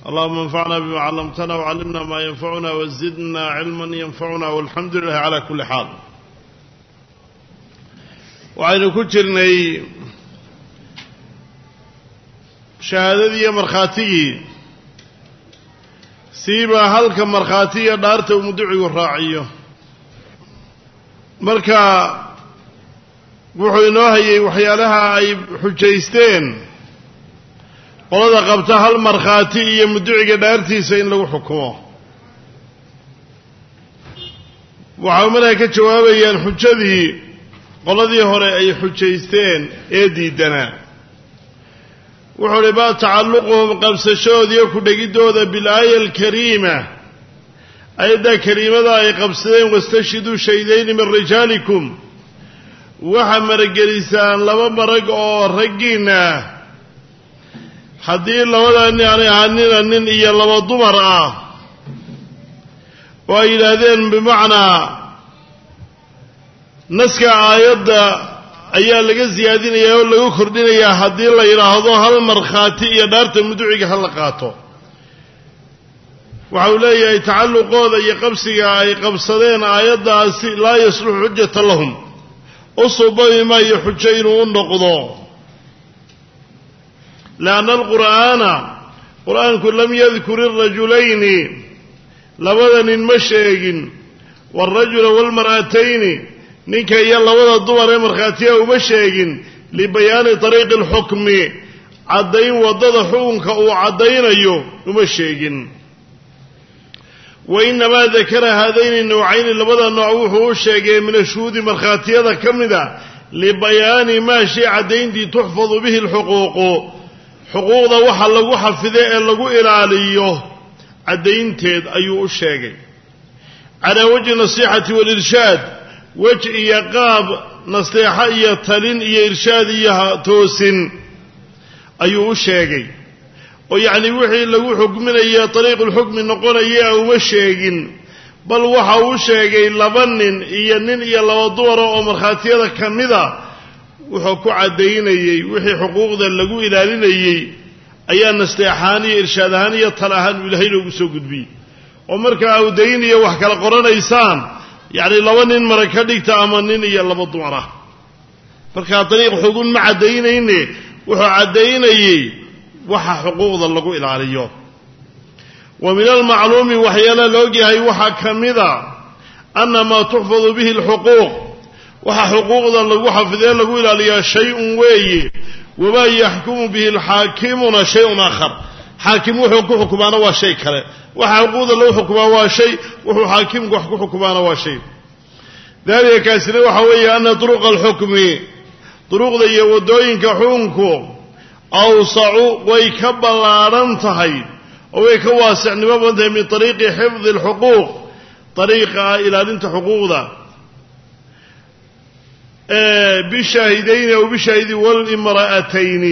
اللهم انفعنا بما علمتنا وعلمنا ما ينفعنا وزدنا علما ينفعنا والحمد لله على كل حال. وعين كجرني شهادتي مرخاتي سيبا هلك مرخاتي دارته ومدعي الراعيه marka wuxuu inoo hayay waxyaalaha ay xujaysteen qolada qabta hal markhaati iyo mudciga dhaartiisa in lagu xukumo. waxa markaa ka jawaabayaan xujadii qoladii hore ay xujaysteen ee diidanaa. wuxuu riba tacalluquhum qabsashoodiyo ku dhegidooda bilaaya alkariima ayda kariimada ay qabsadeen wastashhiduu shaydayni min rijaalikum waxa maragelisaan laba marag oo raggiina haddii labada nin aanay ahaanina nin iyo laba dumar ah oo ay yidhaahdeen bimacnaa naska aayadda ayaa laga siyaadinayaa oo lagu kordhinayaa haddii la yidhaahdo hal markhaati iyo dhaarta mudciga ha la qaato. waxa uu leeyahay tacalluqooda iyo qabsiga ay qabsadeen aayaddaasi laa yasluxu xujata lahum u suubabi maayo xujo inuu u noqdo. lianna alqur'aana qur'aanku lam yadkur irajulayni labada nin ma sheegin waalrajula waalmar'atayni ninka iyo labada dumar ee markhaatiya uma sheegin libayaani tariiqi alxukmi caddayn waddada xukunka uu caddaynayo uma sheegin. wainamaa dakara haadayni nawcayni labada nooc wuxuu u sheegay min ashuhuudi markhaatiyada ka mida libayaani maa shay caddayntii tuxfadu bihi alxuquuqu xuquuqda waxa lagu xafido ee lagu ilaaliyo caddaynteed ayuu u sheegay. calaa wajhi nasiixati waalirshaad wej iyo qaab naseexo iyo talin iyo irshaad iyo toosin ayuu u sheegay oo yacni wixii lagu xukminaya dariiqulxukmi noqonaya uma sheegin, bal waxa uu sheegay laba nin iyo laba dumara oo markhaatiyada ka mida wuxuu ku caddaynayey wixii xuquuqda lagu ilaalinayey ayaa nasteexaan iyo irshaad ahaan iyo tal ahaan ilaahay loogu soo gudbiyey. oo markaa awdayn iyo wax kala qoranaysaan yacni laba nin mara ka dhigta ama nin iyo laba dumar ah. markaa dariiq xugun ma caddaynayne wuxuu caddaynayey waxa xuquuqda lagu ilaaliyo. wa min almacluumi waxyaala la ogyahay waxaa ka mida ana maa tuxfadu bihi alxuquuq waxa xuquuqda lagu xafidee lagu ilaaliyaa shay-un weeye wamaa yaxkumu bihi alxaakimuna shay-un aakhar. xaakim wuxuu ku xukumaana waa shay kale, waxa xuquuqda lagu xukumaa waa shay, wuxuu xaakimku wax ku xukumaana waa shay. daalika kaasina waxa weeye ana duruqa alxukmi duruqda iyo waddooyinka xukunku awsacu way ka ballaadhan tahay oo way ka waasicnimo badan tahay min ariiqi xifdi alxuquuq ariiqa ilaalinta xuquuqda bishaahidayni aw bishaahidi walimra'atayni.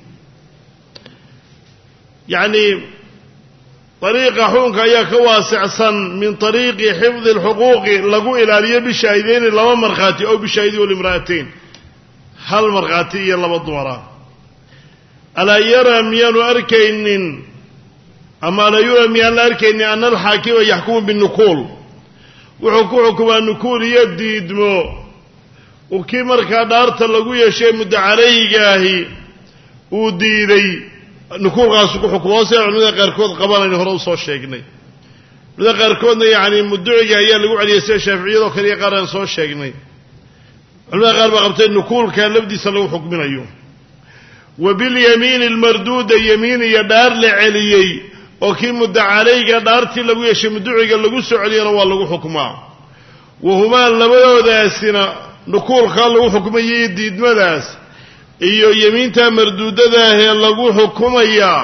yacni ariiqa xukunka ayaa ka waasicsan min ariiqi xifdi alxuquuqi lagu ilaaliyo bishaahidayni laba markhaati aw bishaahidi walimra'atayn hal markhaati iyo laba dumara. alaa yaraa miyaanu arkaynin ama alaa yuraa miyaan la arkaynin ana alxaakima yaxkumu binukuul wuxuu ku xukumaa nukuul iyo diidmo uu kii markaa dhaarta lagu yeeshay muddo calayhigaahi uu diiday nukuulkaasu ku xukumo sida culimada qaarkood qabanaynu hore usoo sheegnay. culimada qaarkoodna yacni muduciga ayaa lagu celiyay sida shaaficiyadoo kale iyo qaar aan soo sheegnay. culimada qaar baa qabtay nukuulka lafdiisa lagu xukminayo. wa bilyamiini almarduuda yamiin iyo dhaar la celiyey oo kii muddo calayga dhaartii lagu yeeshay muduciga lagu soo celiyana waa lagu xukmaa. wahumaa labadoodaasina nukuulkaa lagu xukumayay diidmadaas iyo yamiinta marduudadaahee lagu xukumayaa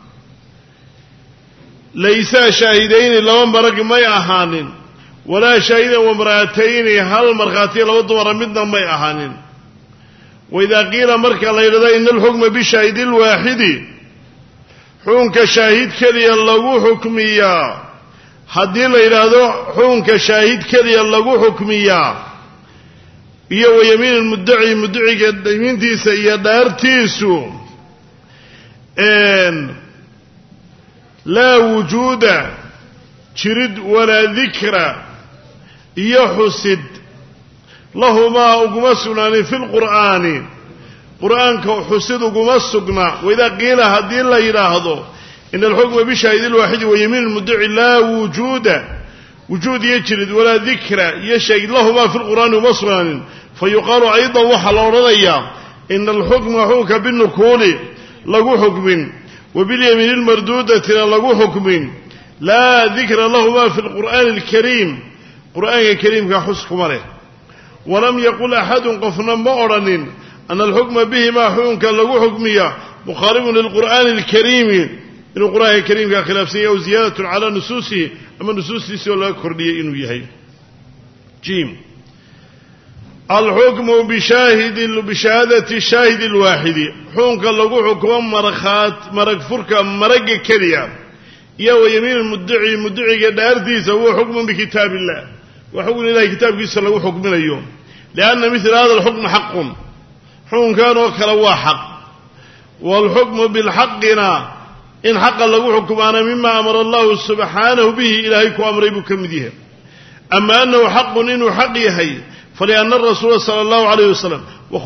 laysaa shaahidayni laba marag may ahaanin walaa shaahidan wamra'atayni hal markhaatiya laba dumara midna may ahaanin. waidaa qiila marka la yidhahdo ina alxukma bishaahidi alwaaxidi xukunka shaahid keliya lagu xukmiyaa haddii la yidhaahdo xukunka shaahid keliya lagu xukmiyaa iyo wayamiin muddaci muddaciga yamiintiisa iyo dhaartiisu laa wujuuda jirid walaa dikra iyo xusid lahumaa uguma sugnaanin fi lqur'aani qur'aanka xusid uguma sugna waidaa qiila haddii la yidhaahdo ina alxukma bishaahidi lwaaxidi wa yamiin lmuddaci laa wujuuda wujuud iyo jirid walaa dikra iyo sheegid lahumaa fi lqur'aani uma sugnaanin fa yuqaalu aydan waxaa la odhanayaa ina alxukma xukunka binukuuli lagu xukmin wa bilyamiini lmarduudatina lagu xukmin laa dikra lahumaa fi lqur'aani alkariim qur'aanka kariimka xus kuma leh walam yaqul axadun qofna ma odhanin ana alxukma bihimaa xukunka lagu xukmiya mukhaalifun lilqur'aani alkariimi inuu qur'aanka kariimka khilaafsan yahay aw ziyaadatun calaa nusuusihi ama nusuustiisii oo laga kordhiyay inuu yahay jim alxukmu bishahaadati shaahidi alwaaxidi xukunka lagu xukumo marag furka maragga keliya iyo wa yamiin lmuddaci muddaciga dhaartiisa huwa xukmun bikitaab illah waa xukun ilahay kitaabkiisa lagu xukminayo lianna mila hada alxukmu xaqun xukunkan oo kale waa xaq waalxukmu bilxaqina in xaqa lagu xukumaana mima amara allahu subxaanahu bihi ilaahay ku amray buu ka mid yahay ama annahu xaqun inuu xaq yahay falianna arasuula sala allahu alayh wasalam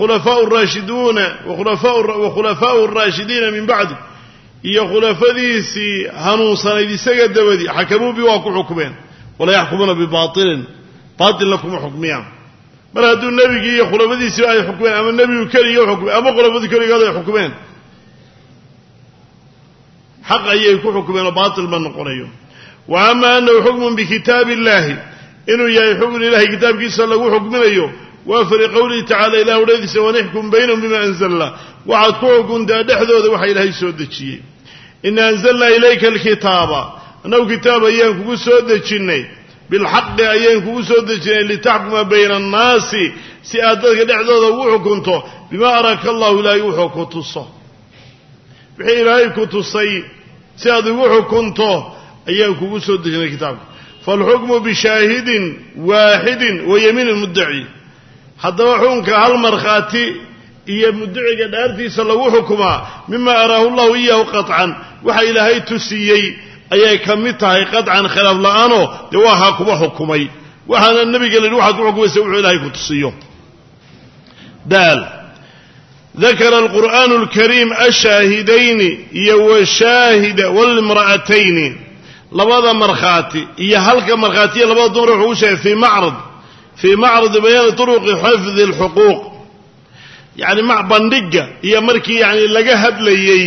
wakhulafaa'u araashidiina min bacdi iyo khulafadiisii hanuunsanayd isaga dabadii xakamuu bi waa ku xukmeen walaa yaxkumuuna bibaatilin baatilna kuma xukmiyaan mar hadduu nebigii iyo khulafadiisii ay xukmeen ama nebigu keliga xukmeen ama khulafadu keligood ay xukmeen xaq ayay ku xukmeen oo baatil ma noqonayo wa ama annahu xukmun bikitaabi illaahi inuu yahay xukun ilahay kitaabkiisa lagu xukminayo waa fali qowlihi tacala ilah odhadiisa wanixkum baynahum bima anzalna waxaad ku xukuntaa dhexdooda waxa ilaahay soo dejiyey ina anzalnaa ilayka alkitaaba annagu kitaab ayaan kugu soo dejinnay bilxaqi ayaan kugu soo dejinnay litaxkuma bayna annaasi si aad dadka dhexdooda ugu xukunto bimaa araaka allahu ilaahay wuxuu ku tuso wixii ilaahay ku tusay si aad ugu xukunto ayaan kugu soo dejinnay kitaabka faalxukmu bishaahidin waaxidin wa yamiin lmuddaci haddaba xukunka hal markhaati iyo muddaciga dhaartiisa lagu xukumaa mima araahu llahu iyahu qaطcan waxa ilaahay tusiyey ayay ka mid tahay qaطcan khilaaf la'aanoo dee waa haa kuba xukumay waxaana nebiga la yidhi waxaad ku xukumaysa wuxuu ilaahay ku tusiyo daal dakara alqur'aanu alkariim ashaahidayni iyo washaahida walimra'atayni labada markhaati iyo halka markhaatiya labada dumar wuxuu u sheegay fii macradi bayaani turuqi xifdi alxuquuq yacni bandhigga iyo markii yani laga hadlayey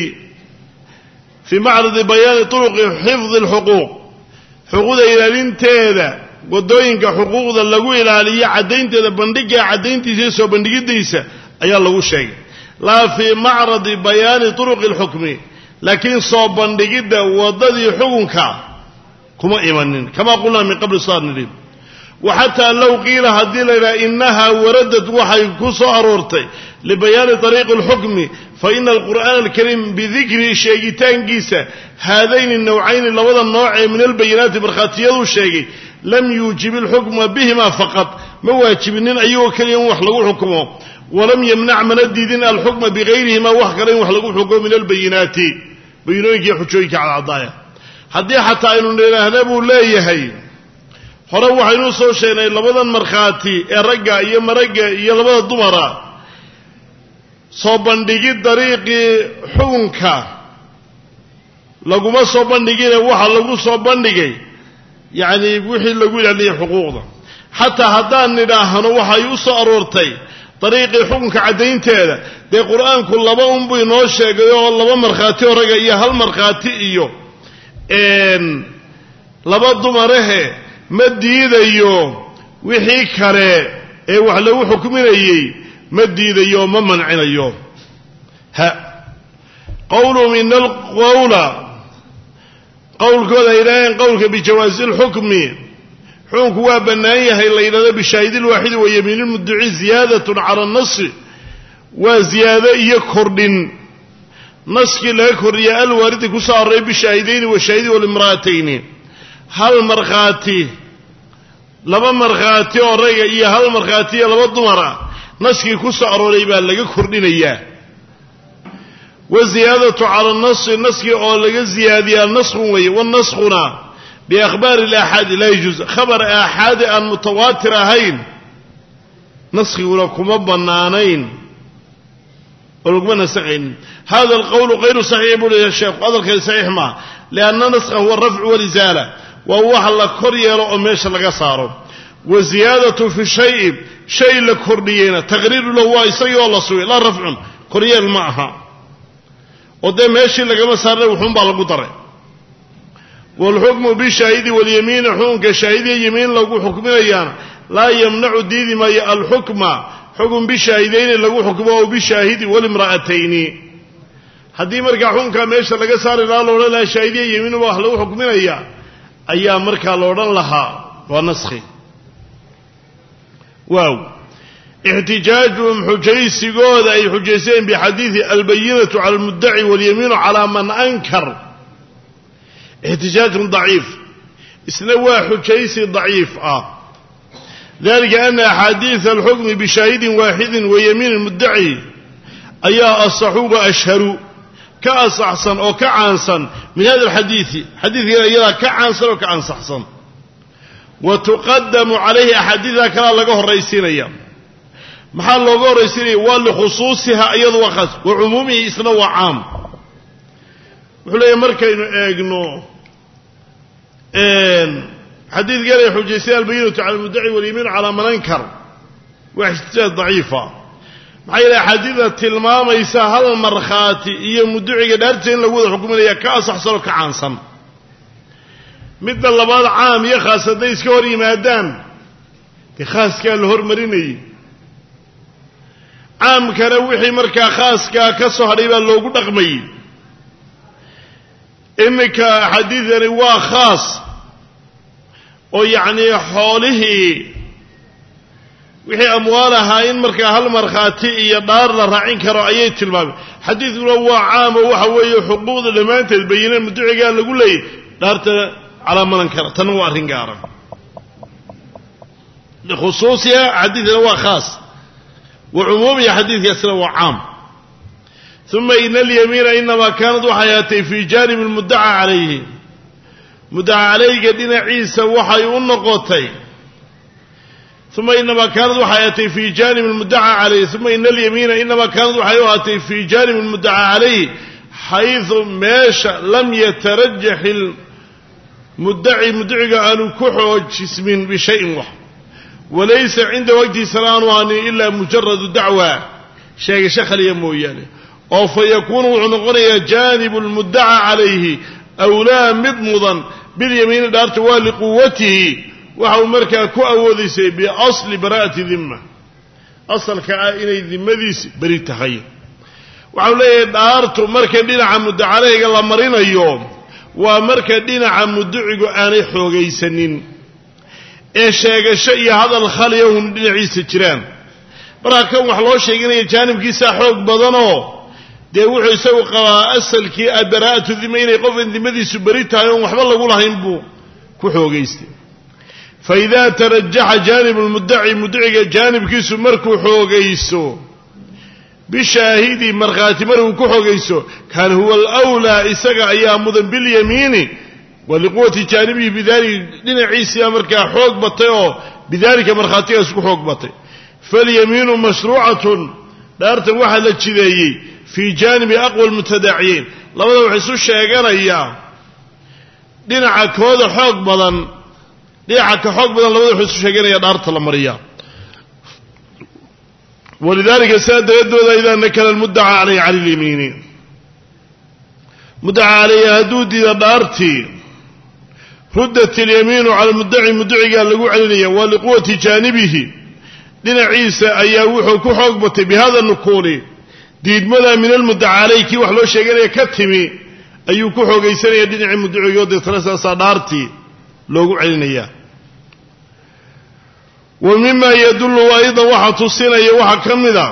fii macradi bayaani turuqi xifdi alxuquuq xuquuqda ilaalinteeda waddooyinka xuquuqda lagu ilaaliyo caddaynteeda bandhigga caddayntiisa iyo soo bandhigiddiisa ayaa lagu sheegay laa fii macradi bayaani turuqi alxukmi laakiin soo bandhigidda waddadii xukunka kuma imanin kama qulnaa min qabli saarnilin waxataa low qiila haddii la yidhaha inahaa waradad waxay ku soo aroortay libayaani ariiqi alxukmi fa ina alqur'aana alkariim bidikri sheegitaankiisa haadayni nawcayni labada nooc ee min albayinaati markhaatiyaduu sheegay lam yuujib ilxukma bihima faqad ma waajibinin ayagoo keliya in wax lagu xukumo walam yamnac mana diidin alxukma bigayrihima wax kale in wax lagu xukumo min albayinaati bayinooyinka iyo xujooyinka cadcadaaya haddii xataa aynu nidhaahna buu leeyahay hore waxaynu soo sheegnay labadan markhaati ee ragga iyo maragga iyo labada dumara soo bandhigid dariiqii xukunka laguma soo bandhigine waxa lagu soo bandhigay yacni wixii lagu ilaaliyay xuquuqda xataa haddaan nidhaahno waxay u soo aroortay dariiqii xukunka caddaynteeda dee qur-aanku laba unbuu inoo sheegay oo laba markhaati oo ragga iyo hal markhaati iyo laba dumarahe ma diidayo wixii kale ee wax lagu xukminayey ma diidayo ma mancinayo qowluhum ina alqowla qowlkooda ay yidhaaheen qowlka bijawaazi lxukmi xukunku waa bannaan yahay la yidhahdo bishaahidi lwaaxidi wa yamiini lmuddaci ziyaadatun cala annasi waa ziyaado iyo kordhin naskii laga kordhiya alwaaridi ku soo array bishaahidayni washaahidi walimra'atayni hal markhaati laba markhaati oo ragga iyo hal markhaati iyo laba dumara naskii ku soo arooray baa laga kordhinayaa والزيادة على النص النسخ أو لغا زيادة النسخ والنسخنا بأخبار الآحاد لا يجوز خبر آحاد أن متواتر هين نسخ ولكم بنانين ولكم نسخين هذا القول غير صحيح يقول يا شيخ هذا الكلام صحيح ما لأن النسخ هو الرفع والإزالة وهو حل كوريا لأميش لقصاره وزيادة في شيء لكوريين تغرير له هو يسيء والله سوي لا رفع كوريا معها قدام ماشي لقما صار وحوم بالقطر والحكم بالشهيد واليمين حكم كشهيد يمين لو حكمنا يعني لا يمنع ديد ما الحكم حكم بالشهيدين لو حكمه بالشاهد والامرأتين haddii markaa xunka meesha laga saari lahaa loo leeyahay shaydiye yimiin wax lagu xukminaya ayaa markaa loo dhan lahaa waa naskhi waaw ihtijaajum hujaysigooda ay hujayseen bi hadith al-bayyinatu 'ala al-mudda'i wal-yaminu 'ala man ankar ihtijaajun da'if isna waa hujaysi da'if ذلك أن أحاديث الحكم بشاهد واحد ويمين المدعي أيها الصحوبة أشهروا كأصحصن أو كعنصن من هذا الحديث حديث إذا كعنصن أو كعنصحصن وتقدم عليه أحاديث كلا لقوه الرئيسين أيام محل لقوه الرئيسين ولخصوصها أيضا وخص وعمومه إسنوى عام وحلا يمركا يقنو حديث قال يحجيسي البينة على المدعي واليمين على من أنكر واحتجاج ضعيفة معي حديثة تلمام يسهل المرخاتي إيا مدعي قدرتين لقوذ حكم ليا كأصحصر وكعنصن مثل اللباد عام يخاص ديس كوري مادام يخاص كالهور مريني عام كروحي مركا خاص كسهريبا لو قد أغمي إنك حديث روا خاص ويعني حوله وحي أموالها إن مركا هالمرخاتي يدار لرعين كرأية المام حديث هو عام وحوي حقوق لما تبين المدعي قال لقول لي دارت على من انكر تنوع رنقارا لخصوصية حديث هو خاص وعمومي حديث يسنو عام ثم إن اليمين إنما كانت وحياتي في جانب المدعى عليه مدعى عليه قدنا عيسى وحي النقطي ثم إنما كانت وحياتي في جانب المدعى عليه ثم إن اليمين إنما كانت وحياتي في جانب المدعى عليه حيث ماشى لم يترجح المدعي أن كحو جسم بشيء واحد وليس عند وقت سلام إلا مجرد دعوة شيء شخل يمويانه أو فيكون عنقنا جانب المدعى عليه أولى مضمضا باليمين دارت ولقوته وهو مركا كأوذيسي بأصل براءة ذمة أصل كائن ذمة بريد تخيل وهو ليه دارت مركا دينا عن مدعى عليه قال مرين اليوم ومركا دينا عن مدعى آني حوغي سنين إيشاق الشيء هذا الخالي يوم دين عيسى جيران براكا وحلو شيئا جانب كيسا حوغ بدنو dee wuxuu isagu qabaa asalkii abaraa'atu dhima inay qof dhimadiisu bari tahay oo waxba lagu lahayn buu ku xoogaystay fa idaa tarajjaha jaanib almuddaci muddaciga jaanibkiisu markuu xoogayso bishaahidi markhaati markuu ku xoogayso kan huwa alawlaa isaga ayaa mudan bilyamiini waliquwati jaanibihi bidaalika dhinaciisa markaa xoog batay oo bidaalika markhaatigaas ku xoog batay falyamiinu mashruucatun dhaartan waxaa la jideeyey في جانب أقوى المتداعيين لابد وحسو الشيغانيا دينعا كودا حوق بدن دينعا كحوق بدن لابد وحسو الشيغانيا دارت الأمرية ولذلك ساد يدو إذا نكل المدعى عليه على اليمين مدعى عليه هدود إذا دارتي ردت اليمين على المدعي قال لقوا عليه ولقوة جانبه دين عيسى أيوحو كحوق بطي بهذا النقول ديد ماذا من المدعى عليك وحلو شيئا كتمي أيو كحو قيسان يدين عن مدعو يودي ثلاثة صدارتي لوقو علينا ومما يدل أيضا وحتصين أيوحا كمدا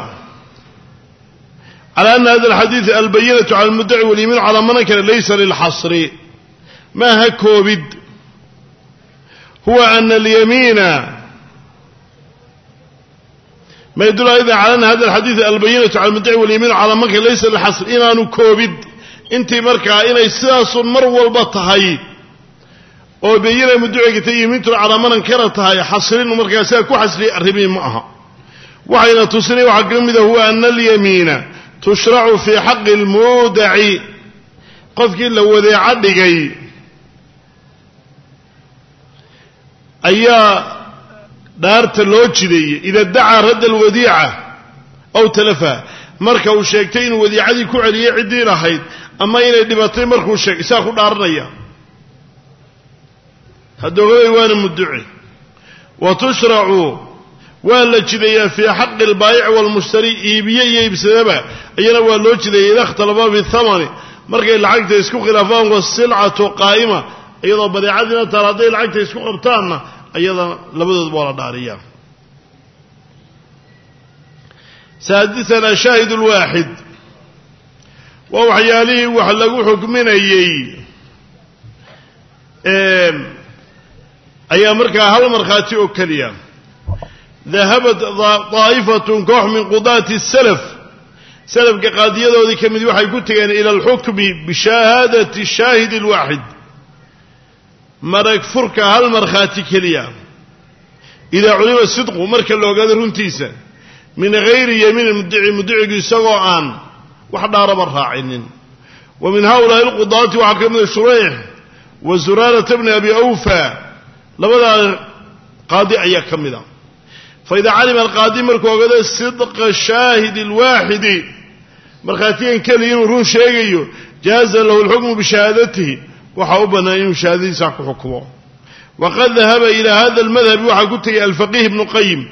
على أن هذا الحديث البينة على المدعي واليمين على منكر ليس للحصر ما هكوبد هو أن اليمين ما يدل أيضا على أن هذا الحديث البينة على المدعي واليمين على منك ليس الحصر إنه كوبد انت مركا إن إساس مر والبطهي أو بينة مدعي يمين على من انكرتها حصرين ومركا ساكو حصري الربين معها وحين تصري وحقم إذا هو أن اليمين تشرع في حق المودع قف لو ذي عدقي أيا دارت اللوجدي إذا ادعى رد الوديعة أو تلفها مركا وشيكتين وديعة كعلي عدي لحيد أما إن الدباتين مركا وشيك ساخد عرنيا هذا هو إيوان المدعي وتشرع ولا جديا في حق البائع والمشتري إيبيا بسببه أينا ولا جديا إذا اختلفا بالثمن مركا العقد يسكو خلافان والسلعة قائمة أيضا بديعتنا تراضي العقد يسكو قبطاننا أيضا لابد ولا داريا سادسنا شاهد الواحد وهو حياليه وحلقوا حكمنا أي مركا هل مرخاتي أكليا ذهبت طائفة كوح من قضاة السلف سلف كقاضية وذي كمدي وحي قلت يعني إلى الحكم بشهادة الشاهد الواحد مرك فركة هل مرخاتي كليا إذا علم الصدق ومركا لو قادر هنتيسا من غير يمين المدعي يسوى عن وحد عرب الراعين ومن هؤلاء القضاة وحكم الشريح وزرارة ابن أبي أوفى لبدا قاضي أيا كمدا فإذا علم القاضي مركو قد الصدق الشاهد الواحد مرخاتين كلين ورون شيء جاز له الحكم بشهادته وحاوبنا إن شهادين ساكو حكمه وقد ذهب إلى هذا المذهب وحقلت الفقيه ابن قيم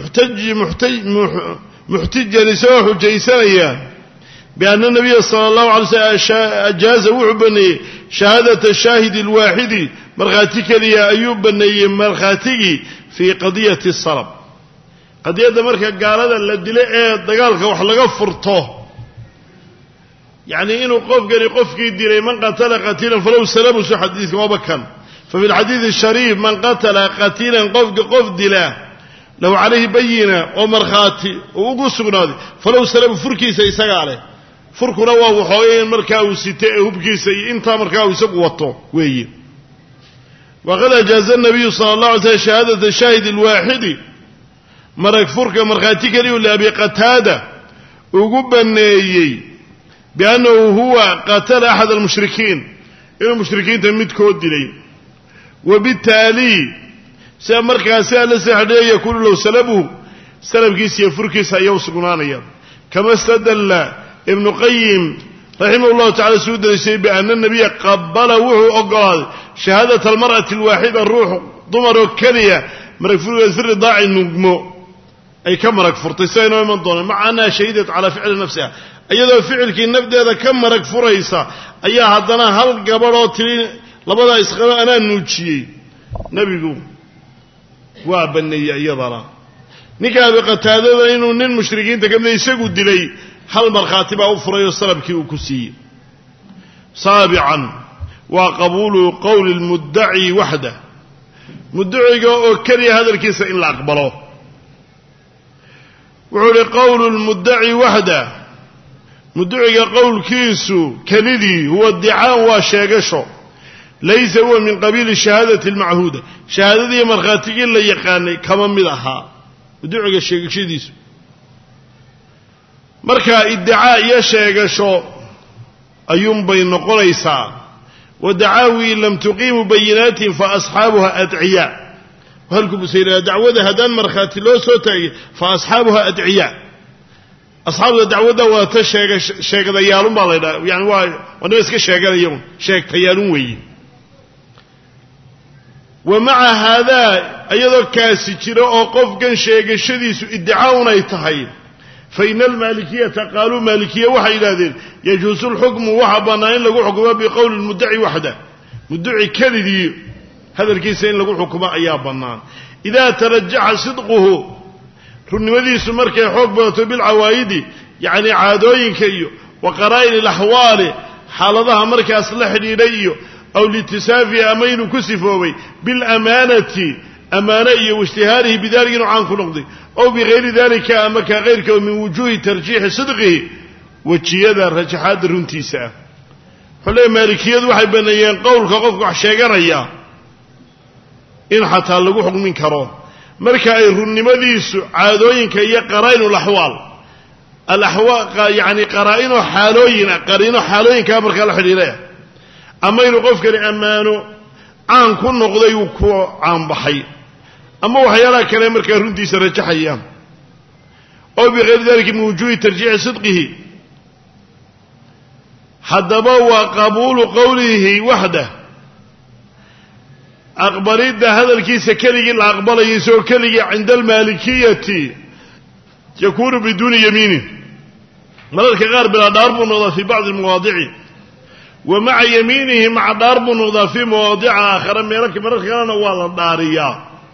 محتجا لسواه جيسانيا بأن النبي صلى الله عليه وسلم أجاز وحبني شهادة الشاهد الواحد مرخاتك لي أيوب بني مرخاتك في قضية الصلب قضية مرخة قال هذا الذي لقى دقالك وحلقه فرطه يعني إنه قفك يدير من قتل قتيلا فلو سلبه سو حديث وبكا ففي الحديث الشريف من قتل قتيلا قف دلاه لو عليه بينة ومرخاتي وقصقنا فلو سلبه فركي سيساق عليه فرك رواه وحوين مركاو ستاء هبكيسي انت مركاو سقوطه وي وقد اجاز النبي صلى الله عليه وسلم شهادة الشاهد الواحد مرك فرك مرخاتك لي ولا أبي قتادة وقبني بأنه هو قتل أحد المشركين إنه المشركين تميت كود لي وبالتالي سأمركا سأل سحدي يقول لو سلبه سلب كيسي فركي سيوسقنانيا كما استدل ابن قيم رحمه الله تعالى سود الشيء بأن النبي قبل وحو أقال شهادة المرأة الواحدة الروح ضمر كلية مركفور يزر ضاعي النجمو أي كم مركفور تسين ومن ضمن مع أنها شهدت على فعل نفسها أيضا فعل كي النبدأ هذا كم مركفور يسا أيها هدنا هل قبرات لبدا إسخنا أنا نوتشي نبيكم وابني أيضا نكا بقتادة إنه نين مشركين تكمل يساقوا الدلي هل مرخاتبه أفرى يصلب كي وكسي سابعا وقبول قول المدعي وحده مدعي كري هذا الكيس إلا أقبله وعلى قول المدعي وحده مدعي قول كيسو كندي هو الدعاء وشاقشه ليس هو من قبيل الشهادة المعهودة شهادة مرخاتي إلا يقاني كما مدها مدعي الشاقشديسو مركا ادعاء يشاقشو أيوم بين قريسا ودعاوي لم تقيم بينات فأصحابها أدعياء وهلكم سيرا دعوة هدان مرخاتي لو سوتاي فأصحابها أدعياء أصحاب الدعوة وتشاق ديالون بالله يعني ونسك شاق ديالون شاق تيالون وي ومع هذا أيضا كاسي جرى أوقف كان شاق الشديس ادعاؤنا يتحيل فإن المالكية قالوا مالكية وحي إلى يجوز الحكم وحبنا إن لقوا حكما بقول المدعي وحده مدعي كذي هذا الكيسين لقوا حكما أيابنا إذا ترجح صدقه رنمدي سمرك حكمة بالعوائد يعني عادوين كيو وقرائن الأحوال حالضها مركز أصلح لي أو لاتسافي أمين كسفوي بالأمانة أمانة واشتهاره بذلك نوعان كنقضي أو بغير ذلك أما كغيرك من وجوه ترجيح صدقه وجيدا رجحات رنتيسا فلا مالكية waxay baneeyeen qowlka qofku wax sheeganaya in xataa lagu xukmin karo marka ay runnimadiisu caadooyinka iyo qaraa'inul ahwaal yani qaraa'inu xaalooyinka marka la xidhiidhay ama inuu qofkani ammaano aan ku noqday uu ku aan baxay ama waxyaalaha kale marka runtiisa rajaxaya oo biqeer dalika min wujuhi tarjiix sidqihi haddaba waa qabuulu qowlihi waxda aqbalidda hadalkiisa keligii la aqbalayo isagoo keligii cinda almaalikiyati yakuunu biduuni yamiinin mararka qaar bilaa dhaar buu noqdaa fii bacdi almawaadici wa maca yamiinihi maca dhaar buu noqdaa fii mawaadica aakhara mararka kalena waa la dhaariyaa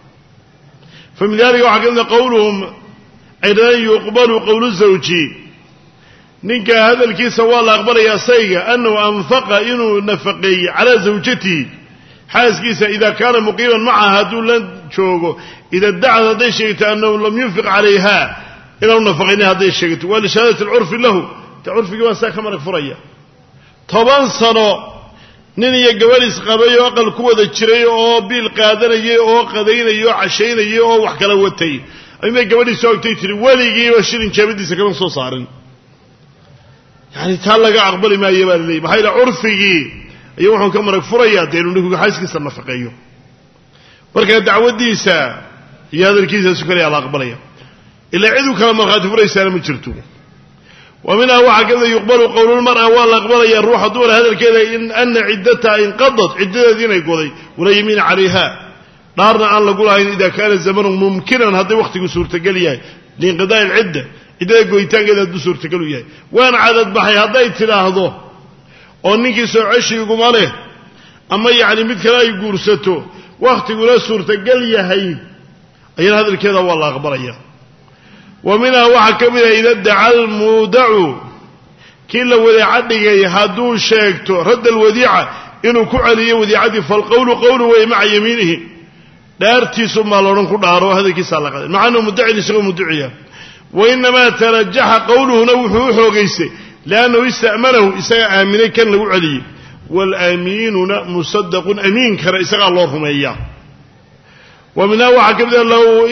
fa min dalika waxaa ka mid a qowluhum aydan yuqbalu qowlu zawji ninka hadalkiisa waa la aqbalayaa sayga annahu anfaqa inuu nafaqeeyey calaa zawjatihi xaaskiisa idaa kaana muqiiman macaha hadduu la joogo ida dacad hadday sheegto annahu lam yunfiq calayha inaanu nafaqaynin hadday sheegato waa lishahaadati alcurfi lahu ta curfigii baa saa ka marag furaya 10 sano nin iyo gabadh isqabay oo aqal ku wada jiray oo biil qaadanayay oo qadaynayay oo cashaynayay oo wax kala watay ayay gabadhii soo ogtay tiri waligiiba shilin jeebadiisa kama soo saarin يعني تلاقى أقبل ما يبان لي بحيل عرفي أيوة كم مرق فريا تيلو نقول حاسك النفقيه ولكن دعوة ديسا هي هذا الكيس السكري على أقبليه إلا عدو كلام مرقات فريا سالم تشرتوه ومنها واحد كذا يقبل قول المرأة والله أقبليه الروح دور هذا الكذا إن أن عدتها انقضت عدتها دين يقولي ولا يمين عليها نارنا أن نقولها إذا كان الزمن ممكنا هذا وقت يسور تقليه لانقضاء العدة إذا قويتان كذا دسور تقولوا ياي وأنا عدد بحي هذا يتلاحظه ونيكي سوعش يقوم عليه أما يعني مثل لا يقول ستو وقت يقول سور تقليه هاي أين هذا الكذا والله أخبر إياه ومنها وحكم إذا ادعى المودع كل وديعة يهدون شيكته رد الوديعة إنه كعلي وديعة فالقول قوله مع يمينه لا ارتي ثم لا نقول دارو هذا كيس على مع أنه مدعي لسه مدعية وإنما ترجح قوله نوحه حوغيسه لأنه استأمنه إساء آمنه كان له علي والآمين مصدق أمين كرئيسة اللهم إياه ومنها وحكم لو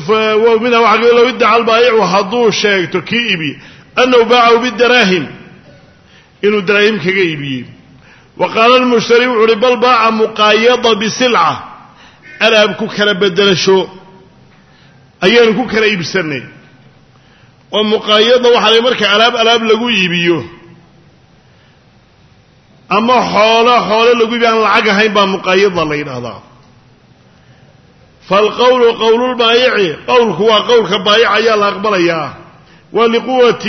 ادعى البائع وحضوه الشيك تكيبي أنه باعه بالدراهم إنه دراهم كيبي وقال المشتري عرب الباع مقايضة بسلعة ألا أبكو كلا بدل شو أيان كو كلا يبسني ومقايضة وحالي مركة ألاب لقو يبيوه أما حوله لقو يبيان العقا هيبا مقايضة لين هذا فالقول قول البائع قول هو قول كبائع يا الأقبل يا ولقوة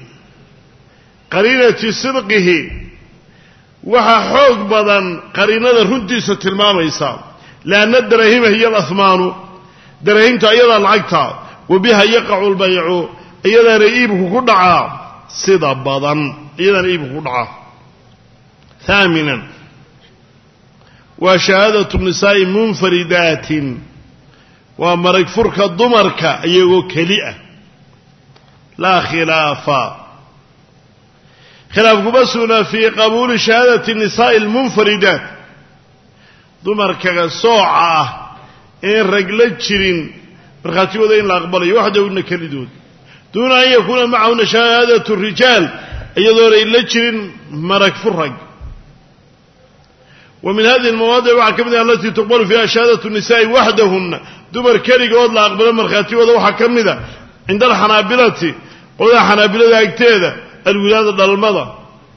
قرينة صدقه وها حوق بدن قرينة رنتي ستلمام يسام لأن الدراهم هي الأثمان دراهم أيضا العقتا وبها يقع البيع أيضا رئيبه كدعا صدى بدن أيضا رئيبه كدعا ثامنا وشهادة النساء منفردات ومرق فرك الضمرك أيغو كليئة لا خلافا خلاف قبسنا في قبول شهادة النساء المنفردات ضمرك صوعة إن رجلت شرين برخاتي وذين الأقبال واحدة ونكلدون دون أن يكون معهن شهادة الرجال أيضا إلا شرين مرق فرق ومن هذه المواضع وحكمنا التي تقبل فيها شهادة النساء وحدهن دمر كريق وضع أقبل مرخاتي وضع حكمنا عند الحنابلة وضع حنابلة اكتاذة الولادة للمضى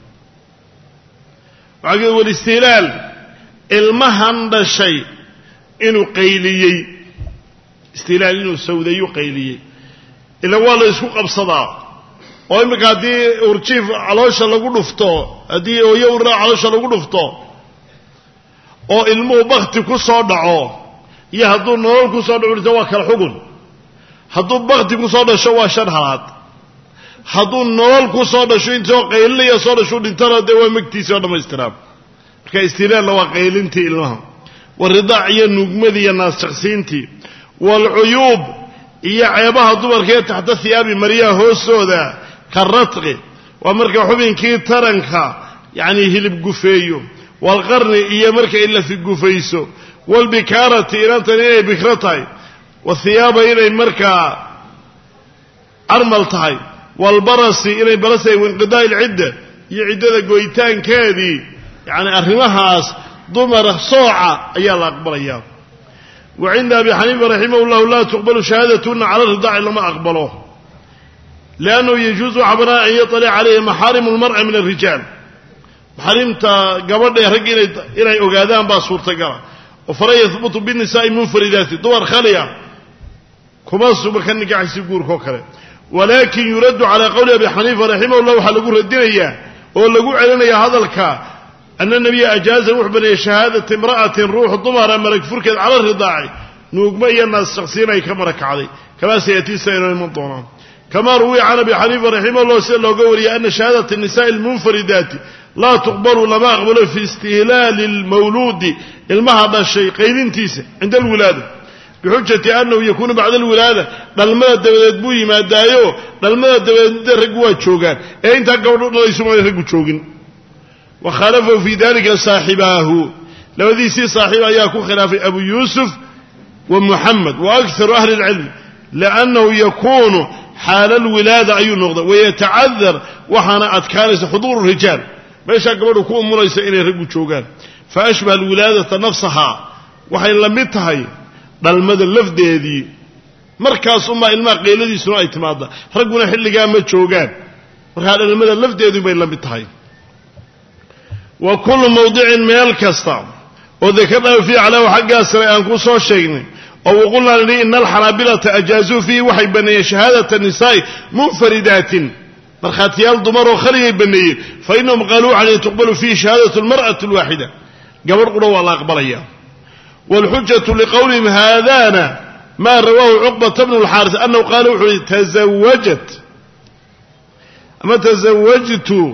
والاستهلال المهن الشيء إنه قيليي استهلال إنه سودي قيليي إلا والله يسوق بصدا وإنك هذه أرشيف علاشا لقو نفتو هذه يورا علاشا لقو نفتو oo ilmuhu bakti ku soo dhaco iyo hadduu nolol ku soo dhaco waa kala xugun hadduu bakti ku soo dhasho waa shan halaad hadduu nolol ku soo dhasho intoo qayliya soo dhasho dhintana dee waa magtiisa oo dhammaystiran marka istilaal waa qaylintii ilmaha والرضاع ينقمذ يناس شخصينتي والعيوب هي عيبها الضمر كي تحت الثياب مريا هو السوداء كالرتق ومركا حبين كي ترنكا يعني هلب قفيو والقرن هي مركا إلا في قفيسو والبكارة إلى بكرتاي والثياب إلى مركا أرملتاي والبرص إلى برصي وانقضاء العدة يعدد قويتان كادي يعني أرمهاس ضمر صوعة أيها الله أقبل أياه وعند أبي حنيفة رحمه الله لا تقبل شهادة على الرضاع لما أقبلوه لأنه يجوز عبراء أن يطلع عليه محارم المرأة من الرجال محارمت قبل يرقي إلى أقادان باصور تقرأ وفرا يثبت بالنساء منفردات دور خالية كماسو بكن قاعد يقول كوكره ولكن يرد على قول أبي حنيفة رحمه الله وحلقوا الدنيا ولقوا علينا هذا الكا أن النبي أجاز وحبنا شهادة امرأة روح ضمر ملك فركد على الرضاعي نوقمي الناس شخصيا كمرك عليه كما سيأتي سيرا المنطونة كما روي عن أبي حنيفة رحمه الله سيئا قولي أن شهادة النساء المنفردات لا تقبل لما أقبل في استهلال المولود المهض الشيء قيدين تيسة عند الولادة بحجة أنه يكون بعد الولادة للمدى الدولاد بوي ما دايو للمدى الدولاد رقوة تشوغان انت قولوا الله يسمى رقوة تشوغان وخالفوا في ذلك صاحباه لو ذي سي صاحبه يكون خلاف أبو يوسف ومحمد وأكثر أهل العلم لأنه يكون حال الولادة أي نقطة ويتعذر وحنا أتكانس حضور الرجال ما يشاكبر يكون مريس إليه رقوة تشوغان فأشبه الولادة نفسها وحين لمتها بالمدى اللفظ دي مركز أمة الماء قيلة سنوى اعتمادا رقونا حل قامت شوقان وهذا المدى اللفظ دي بين لمتها وكل موضع ميل كستا وذكرنا فيه على حقا سريان قصوا الشيء أو قلنا لي إن الحنابلة أجازوا فيه وحي بني شهادة النساء منفردات مرخاتيال ضمر وخلي بني فإنهم قالوا عليه تقبل فيه شهادة المرأة الواحدة قبل قلوا الله أقبل إياه والحجة لقولهم هذانا ما رواه عقبة بن الحارث أنه قالوا تزوجت أما تزوجت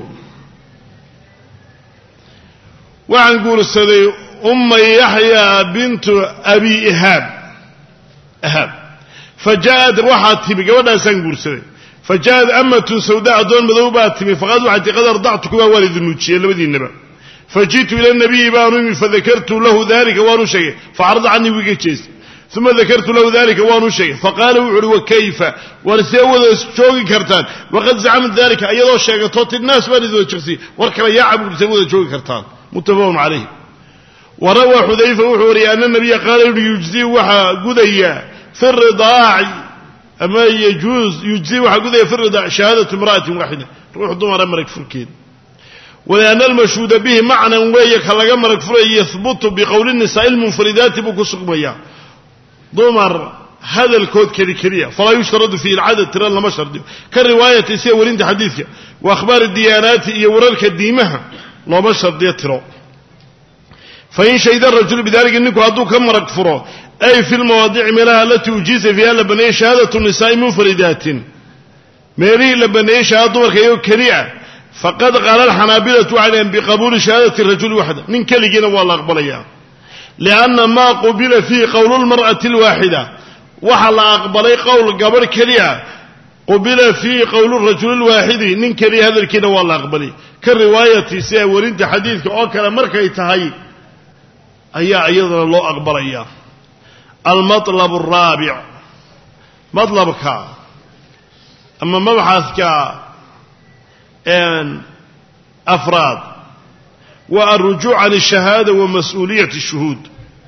وعن قول السيدي أم يحيى بنت أبي إهاب فجاءت وحدت بقولها سنقول السيدي فجاءت أمة سوداء دون مذوبات فقد وحدت قد رضعتك والد النوتشي اللي بدي النبأ فجئت إلى النبي بانومي فذكرت له ذلك وانو شيء فعرض عني وقيتشيس ثم ذكرت له ذلك وانو شيء فقال وكيف ورسيوه شوقي كرتان وقد زعمت ذلك أيضا الشيء توت الناس بانذو الشخصي وركب يعب ورسيوه شوقي كرتان متفق عليه وروى حذيفة وحوري أن النبي قال يجزي وحا قذيا في الرضاع أما يجزي وحا قذيا في الرضاع شهادة امرأة واحدة روح ضمر أمرك فركين ولأن المشهود به معنى ويك هلقا مرك فري يثبت بقول النساء المنفردات بكسق بيا ضمر هذا الكود كريكريا فلا يشترط فيه العدد ترى لما شرط كالرواية سي ولند حديثك وأخبار الديانات يورلك الديمها لما شرط يترى فإن شهد الرجل بذلك إنك هدوك مرك فرا أي في المواضيع ملاها التي يجيز فيها لبني شهادة النساء منفردات ميري لبني شهادة وركيو كريعة فقد قال الحنابلة عليهم بقبول شهادة الرجل وحده من كلجنا والله أقبل إياه لأن ما قبل فيه قول المرأة الواحدة وحل أقبل قول قبل كليا قبل فيه قول الرجل الواحد من كلي هذا الكنا والله أقبل كالرواية سيورين حديثك أوكل مركة يتهي أيضا الله أقبل إياه المطلب الرابع مطلبك أما مبحثك أن أفراد والرجوع عن الشهادة ومسؤولية الشهود